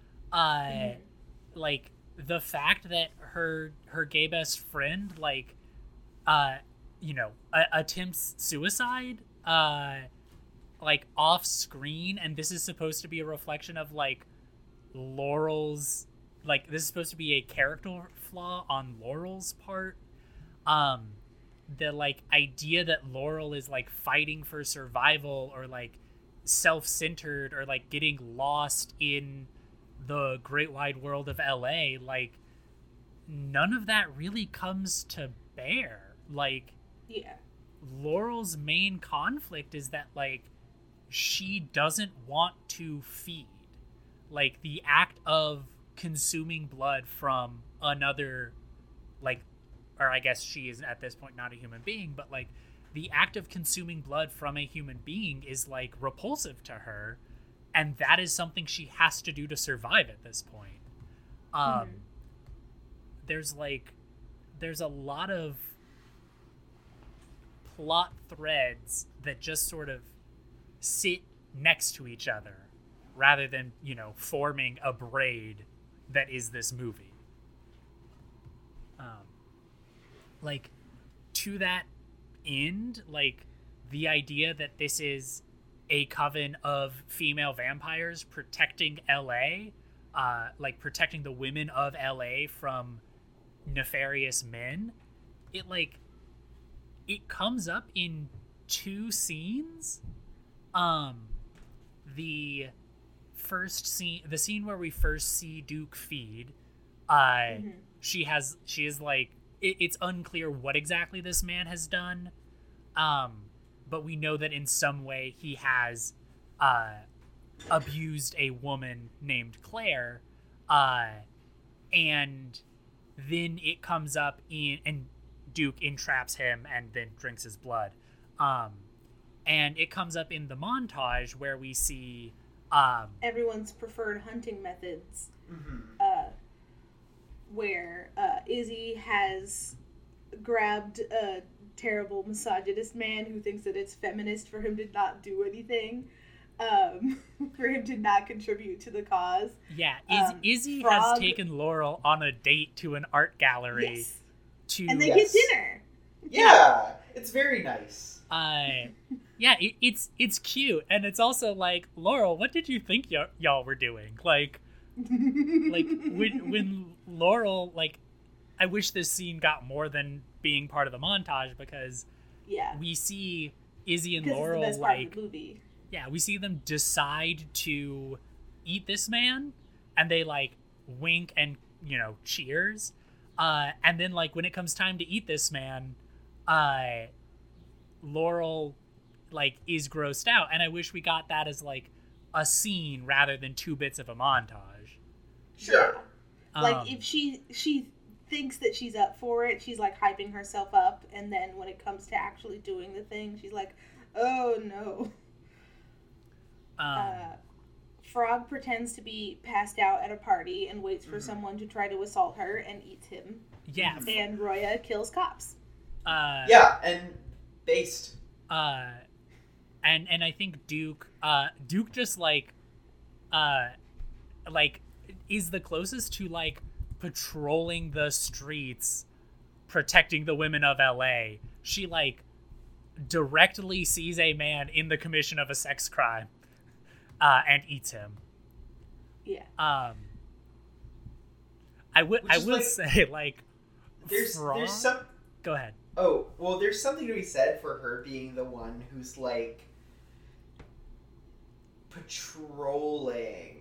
Speaker 3: the fact that her gay best friend attempts suicide off screen, and this is supposed to be a reflection of Laurel's this is supposed to be a character flaw on Laurel's part. The idea that Laurel is fighting for survival or self-centered or getting lost in the great wide world of LA, none of that really comes to bear.
Speaker 1: Yeah.
Speaker 3: Laurel's main conflict is that she doesn't want to feed. The act of consuming blood from another or I guess she is at this point not a human being, but like the act of consuming blood from a human being is like repulsive to her, and that is something she has to do to survive at this point. There's a lot of plot threads that just sort of sit next to each other rather than, forming a braid that is this movie. Like, to that end, like, the idea that this is a coven of female vampires protecting LA, like protecting the women of LA from nefarious men, it comes up in 2 scenes. The first scene, the scene where we first see Duke feed, she is like, it's unclear what exactly this man has done, but we know that in some way he has abused a woman named Claire, and then it comes up and Duke entraps him and then drinks his blood, and it comes up in the montage where we see
Speaker 1: everyone's preferred hunting methods, where Izzy has grabbed a terrible misogynist man who thinks that it's feminist for him to not do anything, for him to not contribute to the cause.
Speaker 3: Yeah, Izzy has taken Laurel on a date to an art gallery.
Speaker 1: Yes. And they get dinner.
Speaker 2: Yeah, it's very nice.
Speaker 3: Yeah, it's cute, and it's also like, Laurel, what did you think y'all were doing? Like when Laurel, like, I wish this scene got more than being part of the montage, because we see Izzy and Laurel,
Speaker 1: it's the best part of the movie.
Speaker 3: Yeah, we see them decide to eat this man, and they like wink and cheers, and then like when it comes time to eat this man, Laurel like is grossed out, and I wish we got that as like a scene rather than 2 bits of a montage.
Speaker 2: Sure.
Speaker 1: Like if she thinks that she's up for it, she's like hyping herself up, and then when it comes to actually doing the thing, she's like, oh no. Frog pretends to be passed out at a party and waits for someone to try to assault her and eats him.
Speaker 3: Yeah.
Speaker 1: And Roya kills cops.
Speaker 2: And based.
Speaker 3: And I think Duke just like is the closest to like patrolling the streets, protecting the women of LA. She like directly sees a man in the commission of a sex crime, and eats him.
Speaker 1: Yeah.
Speaker 3: I will say like
Speaker 2: there's some.
Speaker 3: Go ahead.
Speaker 2: Oh, well, there's something to be said for her being the one who's like patrolling.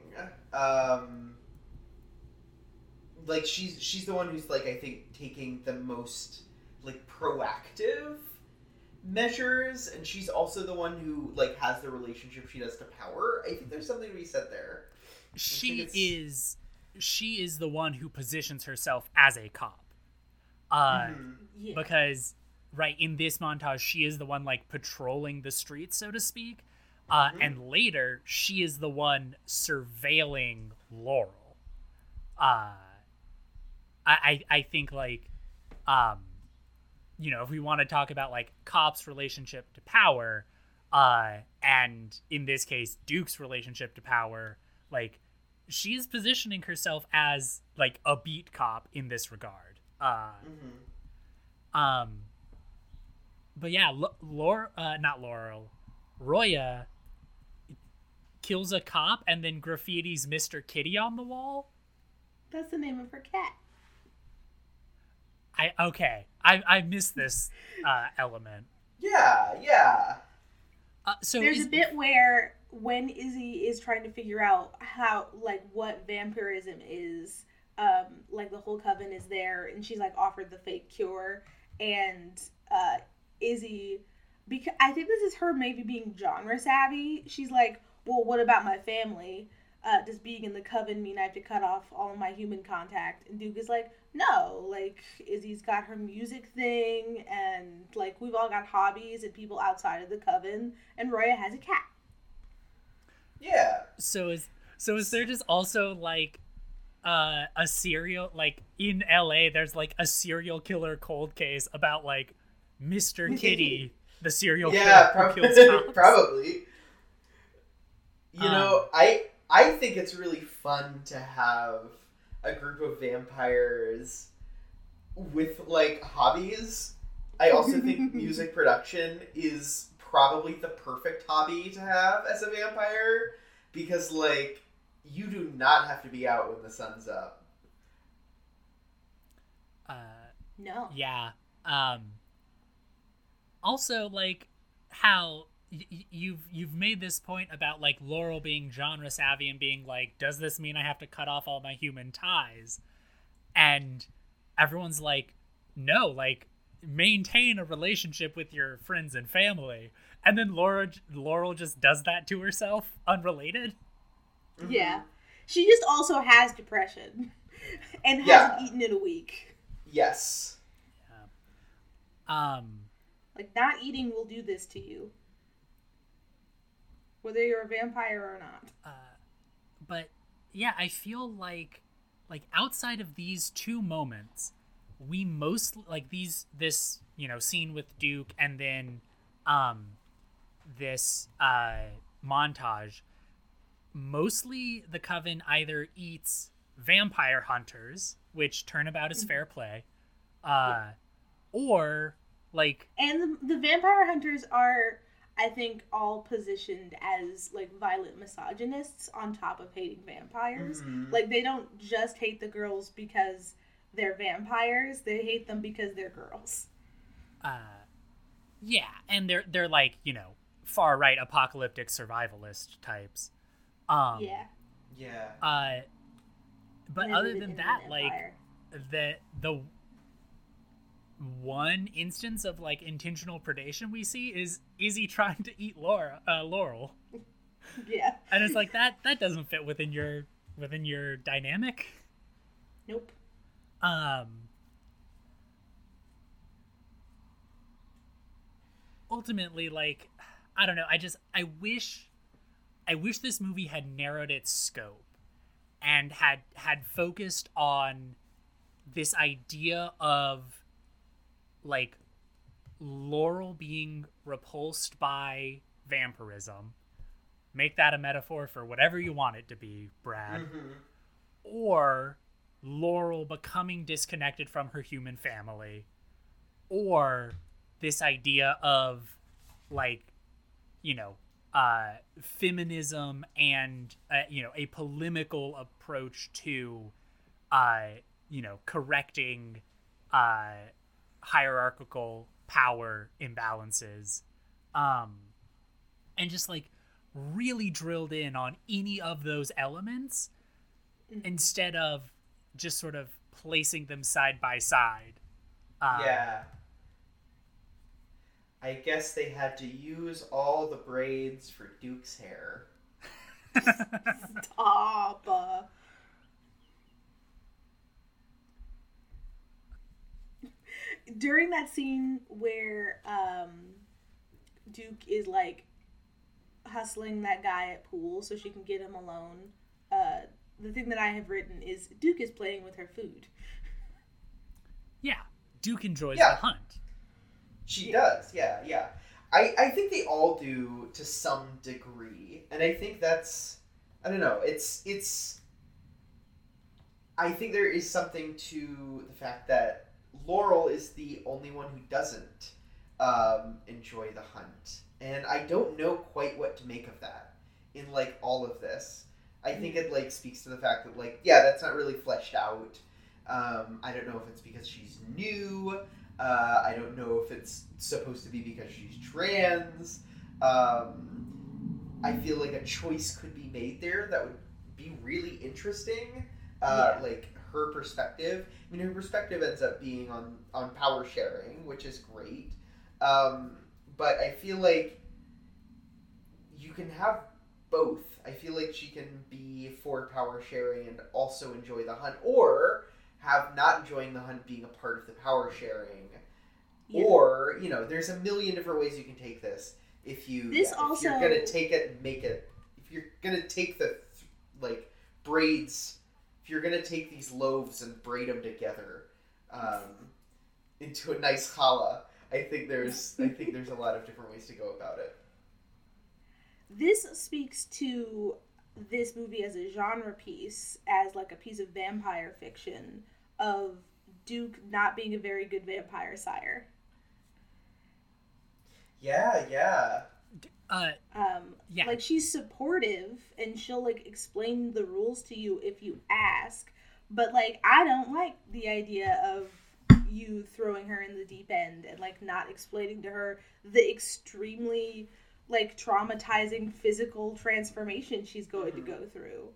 Speaker 2: Like she's the one who's like, I think, taking the most like proactive measures, and she's also the one who like has the relationship she does to Power. I think there's something to be said there.
Speaker 3: She is the one who positions herself as a cop. Because right in this montage, she is the one like patrolling the streets, so to speak. And later, she is the one surveilling Laurel. I think like, if we want to talk about like Cop's relationship to Power, and in this case, Duke's relationship to Power, like she's positioning herself as like a beat cop in this regard. But yeah, not Laurel, Roya kills a cop and then graffitis Mr. Kitty on the wall.
Speaker 1: That's the name of her cat.
Speaker 3: I missed this element.
Speaker 2: Yeah.
Speaker 3: So
Speaker 1: there's a bit where when Izzy is trying to figure out how, like, what vampirism is, like the whole coven is there, and she's like offered the fake cure, and Izzy, because I think this is her maybe being genre savvy. She's like, well, what about my family? does being in the coven mean I have to cut off all of my human contact? And Duke is like, no, like, Izzy's got her music thing, and, like, we've all got hobbies and people outside of the coven, and Roya has a cat.
Speaker 2: Yeah.
Speaker 3: So is there just also, like, a serial, like, in LA, there's, like, a serial killer cold case about, like, Mr. Kitty, the serial killer who kills cops?
Speaker 2: Probably. You know, I think it's really fun to have a group of vampires with, like, hobbies. I also think music production is probably the perfect hobby to have as a vampire, because, like, you do not have to be out when the sun's up.
Speaker 1: No.
Speaker 3: Yeah. Also, like, how you've made this point about, like, Laurel being genre savvy and being like, does this mean I have to cut off all my human ties? And everyone's like, no, like, maintain a relationship with your friends and family. And then Laurel just does that to herself, unrelated.
Speaker 1: Yeah. She just also has depression and hasn't eaten in a week.
Speaker 2: Yes.
Speaker 3: Yeah.
Speaker 1: Like, not eating will do this to you, whether you're a vampire or not.
Speaker 3: But yeah, I feel like outside of these two moments, we mostly, like, this, you know, scene with Duke, and then this montage, mostly the coven either eats vampire hunters, which turnabout is fair play, or, like...
Speaker 1: And the vampire hunters are, I think, all positioned as, like, violent misogynists on top of hating vampires.
Speaker 2: Mm-hmm.
Speaker 1: Like, they don't just hate the girls because they're vampires, they hate them because they're girls.
Speaker 3: Yeah, and they're like, you know, far right apocalyptic survivalist types.
Speaker 1: Yeah.
Speaker 3: But other than that, like, the one instance of, like, intentional predation we see is Izzy trying to eat Laurel.
Speaker 1: Yeah.
Speaker 3: And it's like, that doesn't fit within your dynamic.
Speaker 1: Nope.
Speaker 3: Ultimately, like, I don't know, I wish this movie had narrowed its scope and had focused on this idea of, like, Laurel being repulsed by vampirism. Make that a metaphor for whatever you want it to be, Brad.
Speaker 2: Mm-hmm.
Speaker 3: Or Laurel becoming disconnected from her human family. Or this idea of, like, you know, feminism and, you know, a polemical approach to, you know, correcting hierarchical power imbalances, and just, like, really drilled in on any of those elements instead of just sort of placing them side by side.
Speaker 2: Yeah. I guess they had to use all the braids for Duke's hair.
Speaker 1: Stop. During that scene where Duke is, like, hustling that guy at pool so she can get him alone, the thing that I have written is Duke is playing with her food.
Speaker 3: Yeah, Duke enjoys the hunt.
Speaker 2: She does, yeah. I think they all do to some degree, and I think that's, I don't know, it's I think there is something to the fact that Laurel is the only one who doesn't enjoy the hunt, and I don't know quite what to make of that in, like, all of this. I think it, like, speaks to the fact that, like, yeah, that's not really fleshed out. I don't know if it's because she's new. I don't know if it's supposed to be because she's trans. I feel like a choice could be made there that would be really interesting. Like, her perspective. I mean, her perspective ends up being on power sharing, which is great. But I feel like you can have both. I feel like she can be for power sharing and also enjoy the hunt, or have not enjoying the hunt being a part of the power sharing. Yeah. Or, there's a million different ways you can take this. If you're gonna take it, make it. If you're gonna take the braids, if you're gonna take these loaves and braid them together into a nice challah, I think there's a lot of different ways to go about it.
Speaker 1: This speaks to this movie as a genre piece, as like a piece of vampire fiction of Duke not being a very good vampire sire.
Speaker 2: Yeah.
Speaker 3: Yeah.
Speaker 1: Like, she's supportive and she'll like explain the rules to you if you ask, but like I don't like the idea of you throwing her in the deep end and like not explaining to her the extremely like traumatizing physical transformation she's going to go through.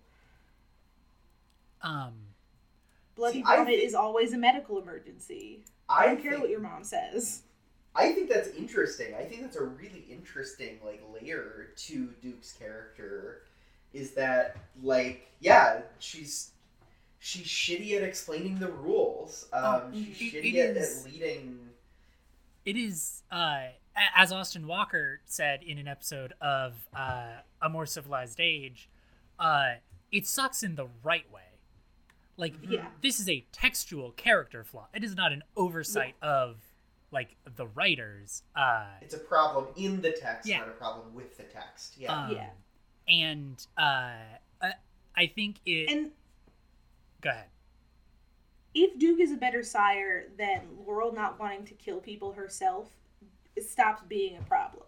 Speaker 1: Bloody vomit is always a medical emergency. I don't care what your mom says.
Speaker 2: I think that's interesting. I think that's a really interesting layer to Duke's character. Is that she's shitty at explaining the rules. She's shitty at leading.
Speaker 3: It is, as Austin Walker said in an episode of A More Civilized Age, it sucks in the right way. This is a textual character flaw. It is not an oversight of the writers.
Speaker 2: It's a problem in the text, not a problem with the text.
Speaker 3: And I think it...
Speaker 1: And
Speaker 3: go ahead.
Speaker 1: If Duke is a better sire, then Laurel not wanting to kill people herself, it stops being a problem.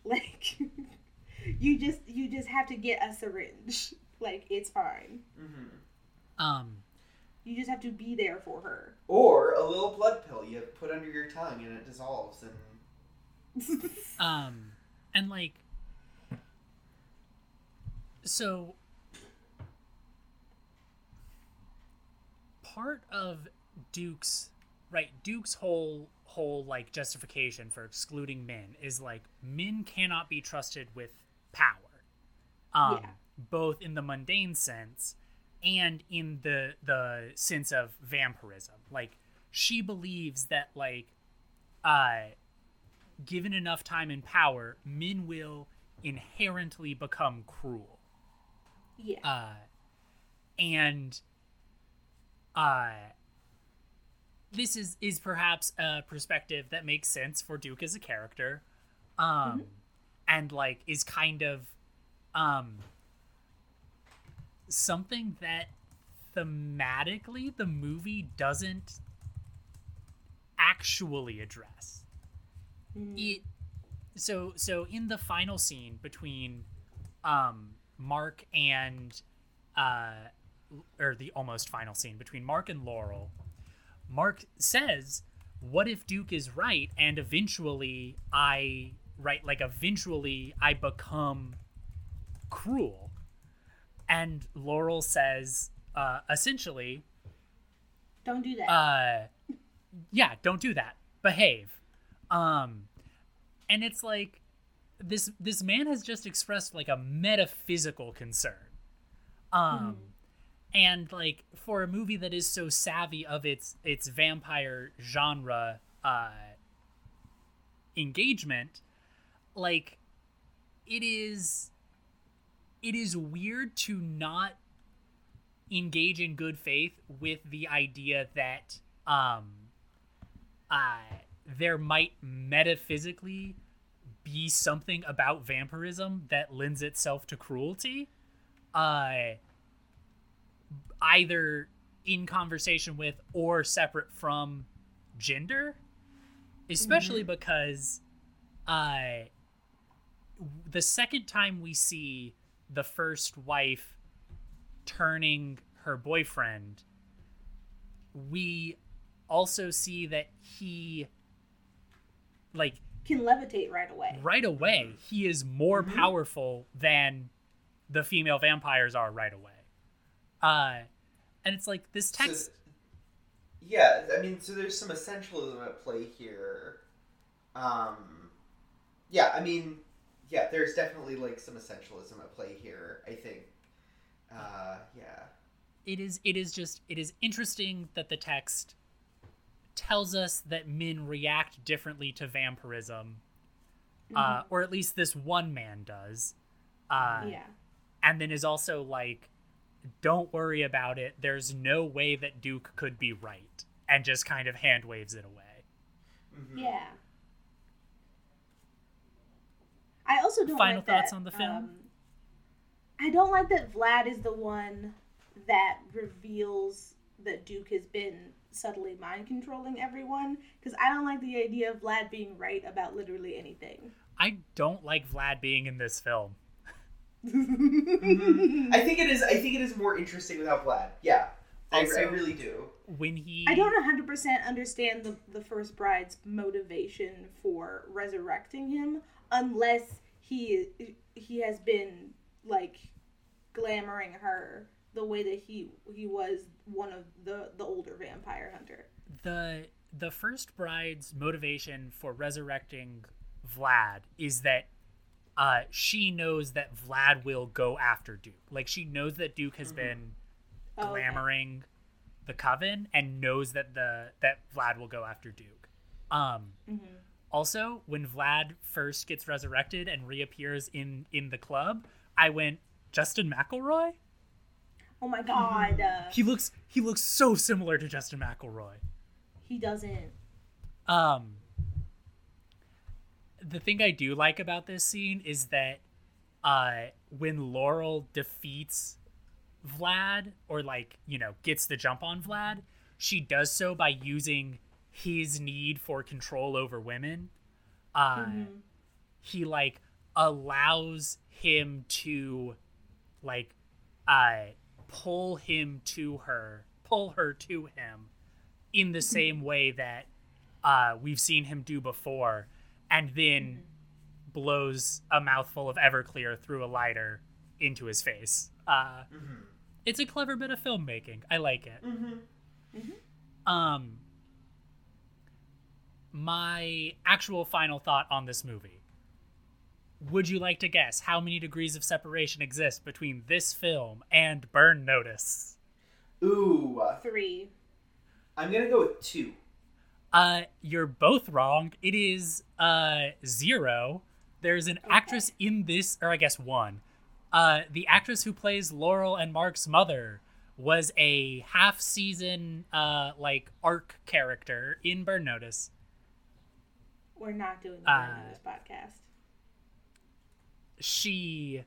Speaker 1: You just have to get a syringe. It's fine. You just have to be there for her.
Speaker 2: Or a little blood pill you put under your tongue and it dissolves
Speaker 3: and so part of Duke's whole justification for excluding Min is Min cannot be trusted with power. Both in the mundane sense and in the sense of vampirism. She believes that given enough time and power, Min will inherently become cruel. This is perhaps a perspective that makes sense for Duke as a character, and is kind of something that thematically the movie doesn't actually address. So in the final scene between Mark and or the almost final scene between Mark and Laurel, Mark says, what if Duke is right and eventually I become cruel? And Laurel says, essentially,
Speaker 1: don't do that.
Speaker 3: Don't do that. Behave. And it's this man has just expressed a metaphysical concern. And for a movie that is so savvy of its vampire genre engagement, it is weird to not engage in good faith with the idea that there might metaphysically be something about vampirism that lends itself to cruelty, either in conversation with or separate from gender, especially because the second time we see the first wife turning her boyfriend, we also see that he
Speaker 1: can levitate right away.
Speaker 3: Right away, he is more powerful than the female vampires are right away. And it's this text.
Speaker 2: So there's some essentialism at play here. yeah, there's definitely like some essentialism at play here, I think. Yeah.
Speaker 3: It is interesting that the text tells us that men react differently to vampirism, or at least this one man does.
Speaker 1: Yeah.
Speaker 3: And then is also like, don't worry about it. There's no way that Duke could be right, and just kind of hand waves it away.
Speaker 1: Yeah. I also don't
Speaker 3: Final
Speaker 1: like
Speaker 3: thoughts
Speaker 1: that,
Speaker 3: on the film?
Speaker 1: I don't like that Vlad is the one that reveals that Duke has been subtly mind controlling everyone, because I don't like the idea of Vlad being right about literally anything.
Speaker 3: I don't like Vlad being in this film.
Speaker 2: I think it is more interesting without Vlad. Yeah. I really do.
Speaker 3: When he...
Speaker 1: I don't 100% understand the First Bride's motivation for resurrecting him, unless he has been, like, glamoring her the way that he was one of the older vampire hunter.
Speaker 3: The First Bride's motivation for resurrecting Vlad is that she knows that Vlad will go after Duke. Like, she knows that Duke has been glamoring the Coven and knows that that Vlad will go after Duke. Also, when Vlad first gets resurrected and reappears in the club, I went, Justin McElroy?
Speaker 1: Oh my god.
Speaker 3: He looks so similar to Justin McElroy.
Speaker 1: He doesn't.
Speaker 3: The thing I do like about this scene is that when Laurel defeats Vlad, or like, gets the jump on Vlad, she does so by using his need for control over women. He like allows him to like pull her to him in the same way that we've seen him do before, and then blows a mouthful of Everclear through a lighter into his face. It's a clever bit of filmmaking. I like it. My actual final thought on this movie. Would you like to guess how many degrees of separation exist between this film and Burn Notice?
Speaker 2: Ooh.
Speaker 1: 3.
Speaker 2: I'm gonna go with 2.
Speaker 3: You're both wrong. It is 0. There's an actress in this, or I guess 1. The actress who plays Laurel and Mark's mother was a half-season like arc character in Burn Notice.
Speaker 1: We're not doing the Burn Notice podcast.
Speaker 3: She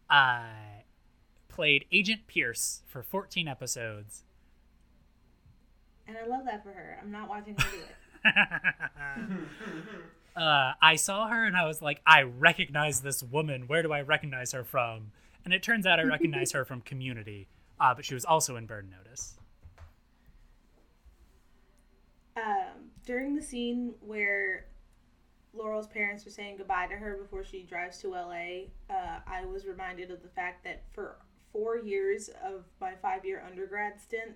Speaker 3: played Agent Pierce for 14 episodes.
Speaker 1: And I love that for her. I'm not watching her do it.
Speaker 3: I saw her and I was like, I recognize this woman. Where do I recognize her from? And it turns out I recognize her from Community, but she was also in Burn Notice.
Speaker 1: During the scene where Laurel's parents are saying goodbye to her before she drives to LA, I was reminded of the fact that for 4 years of my 5-year undergrad stint,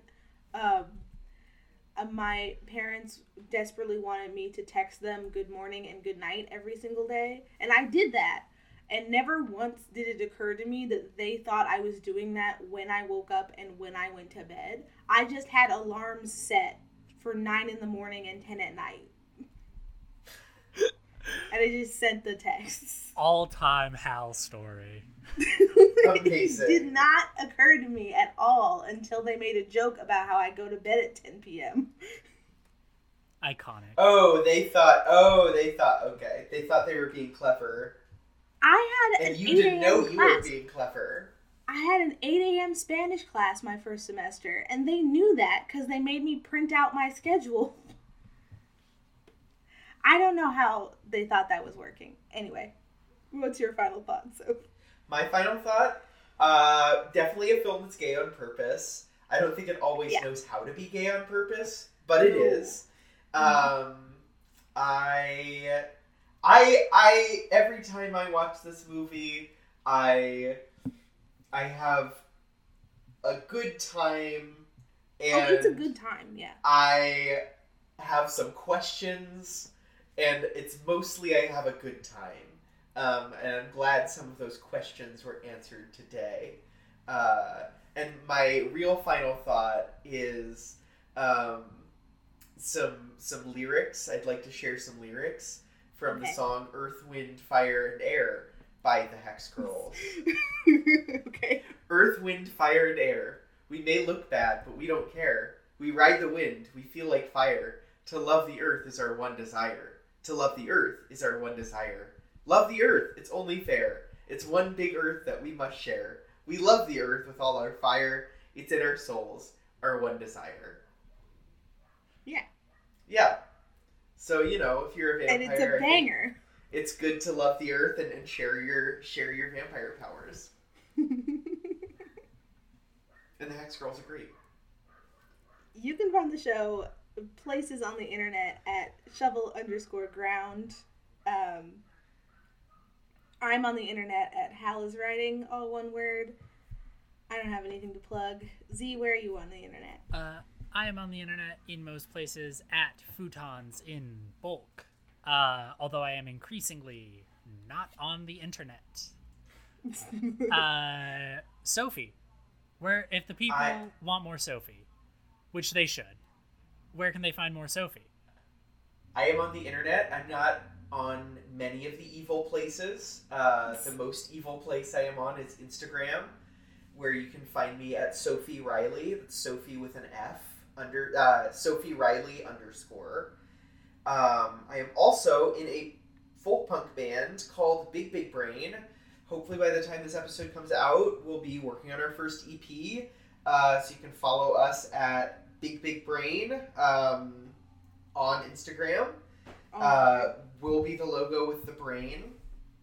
Speaker 1: my parents desperately wanted me to text them good morning and good night every single day, and I did that. And never once did it occur to me that they thought I was doing that when I woke up and when I went to bed. I just had alarms set for 9 in the morning and 10 at night. And I just sent the texts.
Speaker 3: All-time Hal story.
Speaker 2: Amazing.
Speaker 1: It did not occur to me at all until they made a joke about how I go to bed at 10 p.m.
Speaker 3: Iconic.
Speaker 2: They thought, okay. They thought they were being clever.
Speaker 1: I had
Speaker 2: And
Speaker 1: an
Speaker 2: you
Speaker 1: 8
Speaker 2: didn't know
Speaker 1: a.m.
Speaker 2: you were
Speaker 1: class.
Speaker 2: being clever.
Speaker 1: I had an 8 a.m. Spanish class my first semester, and they knew that because they made me print out my schedule. I don't know how they thought that was working. Anyway, what's your final thought, Soph?
Speaker 2: My final thought, definitely a film that's gay on purpose. I don't think it always knows how to be gay on purpose, but it is. I every time I watch this movie, I have a good time, and
Speaker 1: it's a good time, yeah.
Speaker 2: I have some questions, and it's mostly I have a good time. And I'm glad some of those questions were answered today. And my real final thought is some lyrics. I'd like to share some lyrics from the song Earth, Wind, Fire, and Air by the Hex Girls.
Speaker 1: Okay.
Speaker 2: Earth, wind, fire, and air. We may look bad, but we don't care. We ride the wind, we feel like fire. To love the earth is our one desire. To love the earth is our one desire. Love the earth, it's only fair. It's one big earth that we must share. We love the earth with all our fire. It's in our souls, our one desire.
Speaker 1: Yeah.
Speaker 2: Yeah. So, you know, if you're a vampire...
Speaker 1: And it's a banger.
Speaker 2: It's good to love the earth and share your vampire powers. And the Hex Girls agree.
Speaker 1: You can find the show places on the internet at shovel_ground. I'm on the internet at Hal is Writing, all one word. I don't have anything to plug. Z, where are you on the internet?
Speaker 3: I am on the internet in most places at Futons in bulk. Although I am increasingly not on the internet. Sophie, where if the people want more Sophie, which they should, where can they find more Sophie?
Speaker 2: I am on the internet. I'm not on many of the evil places. The most evil place I am on is Instagram, where you can find me at Sophie Riley. That's Sophie with an F Sophie Riley _. I am also in a folk punk band called Big Big Brain. Hopefully by the time this episode comes out, we'll be working on our first EP. So you can follow us at Big Big Brain on Instagram. Will be the logo with the brain.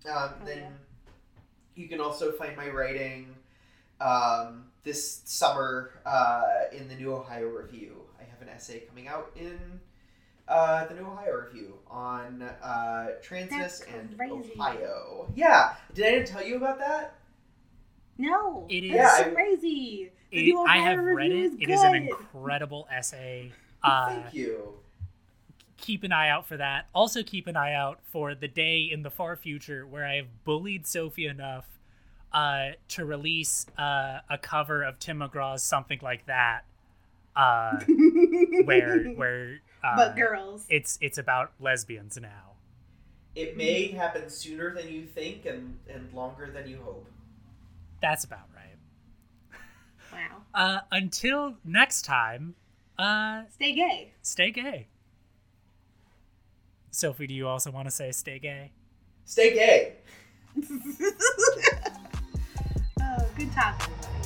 Speaker 2: You can also find my writing this summer in the New Ohio Review. I have an essay coming out in the New Ohio Review on transness and Ohio. Yeah. Did I tell you about that?
Speaker 1: No.
Speaker 3: It is.
Speaker 1: That's crazy.
Speaker 3: I have read it. It is an incredible essay.
Speaker 2: Thank you.
Speaker 3: Keep an eye out for that. Also keep an eye out for the day in the far future where I have bullied Sophie enough to release a cover of Tim McGraw's Something Like That. Where
Speaker 1: but girls.
Speaker 3: It's about lesbians now.
Speaker 2: It may happen sooner than you think and longer than you hope.
Speaker 3: That's about right.
Speaker 1: Wow.
Speaker 3: Until next time,
Speaker 1: stay gay.
Speaker 3: Stay gay. Sophie, do you also want to say stay gay?
Speaker 2: Stay gay.
Speaker 1: Oh, good talk, everybody.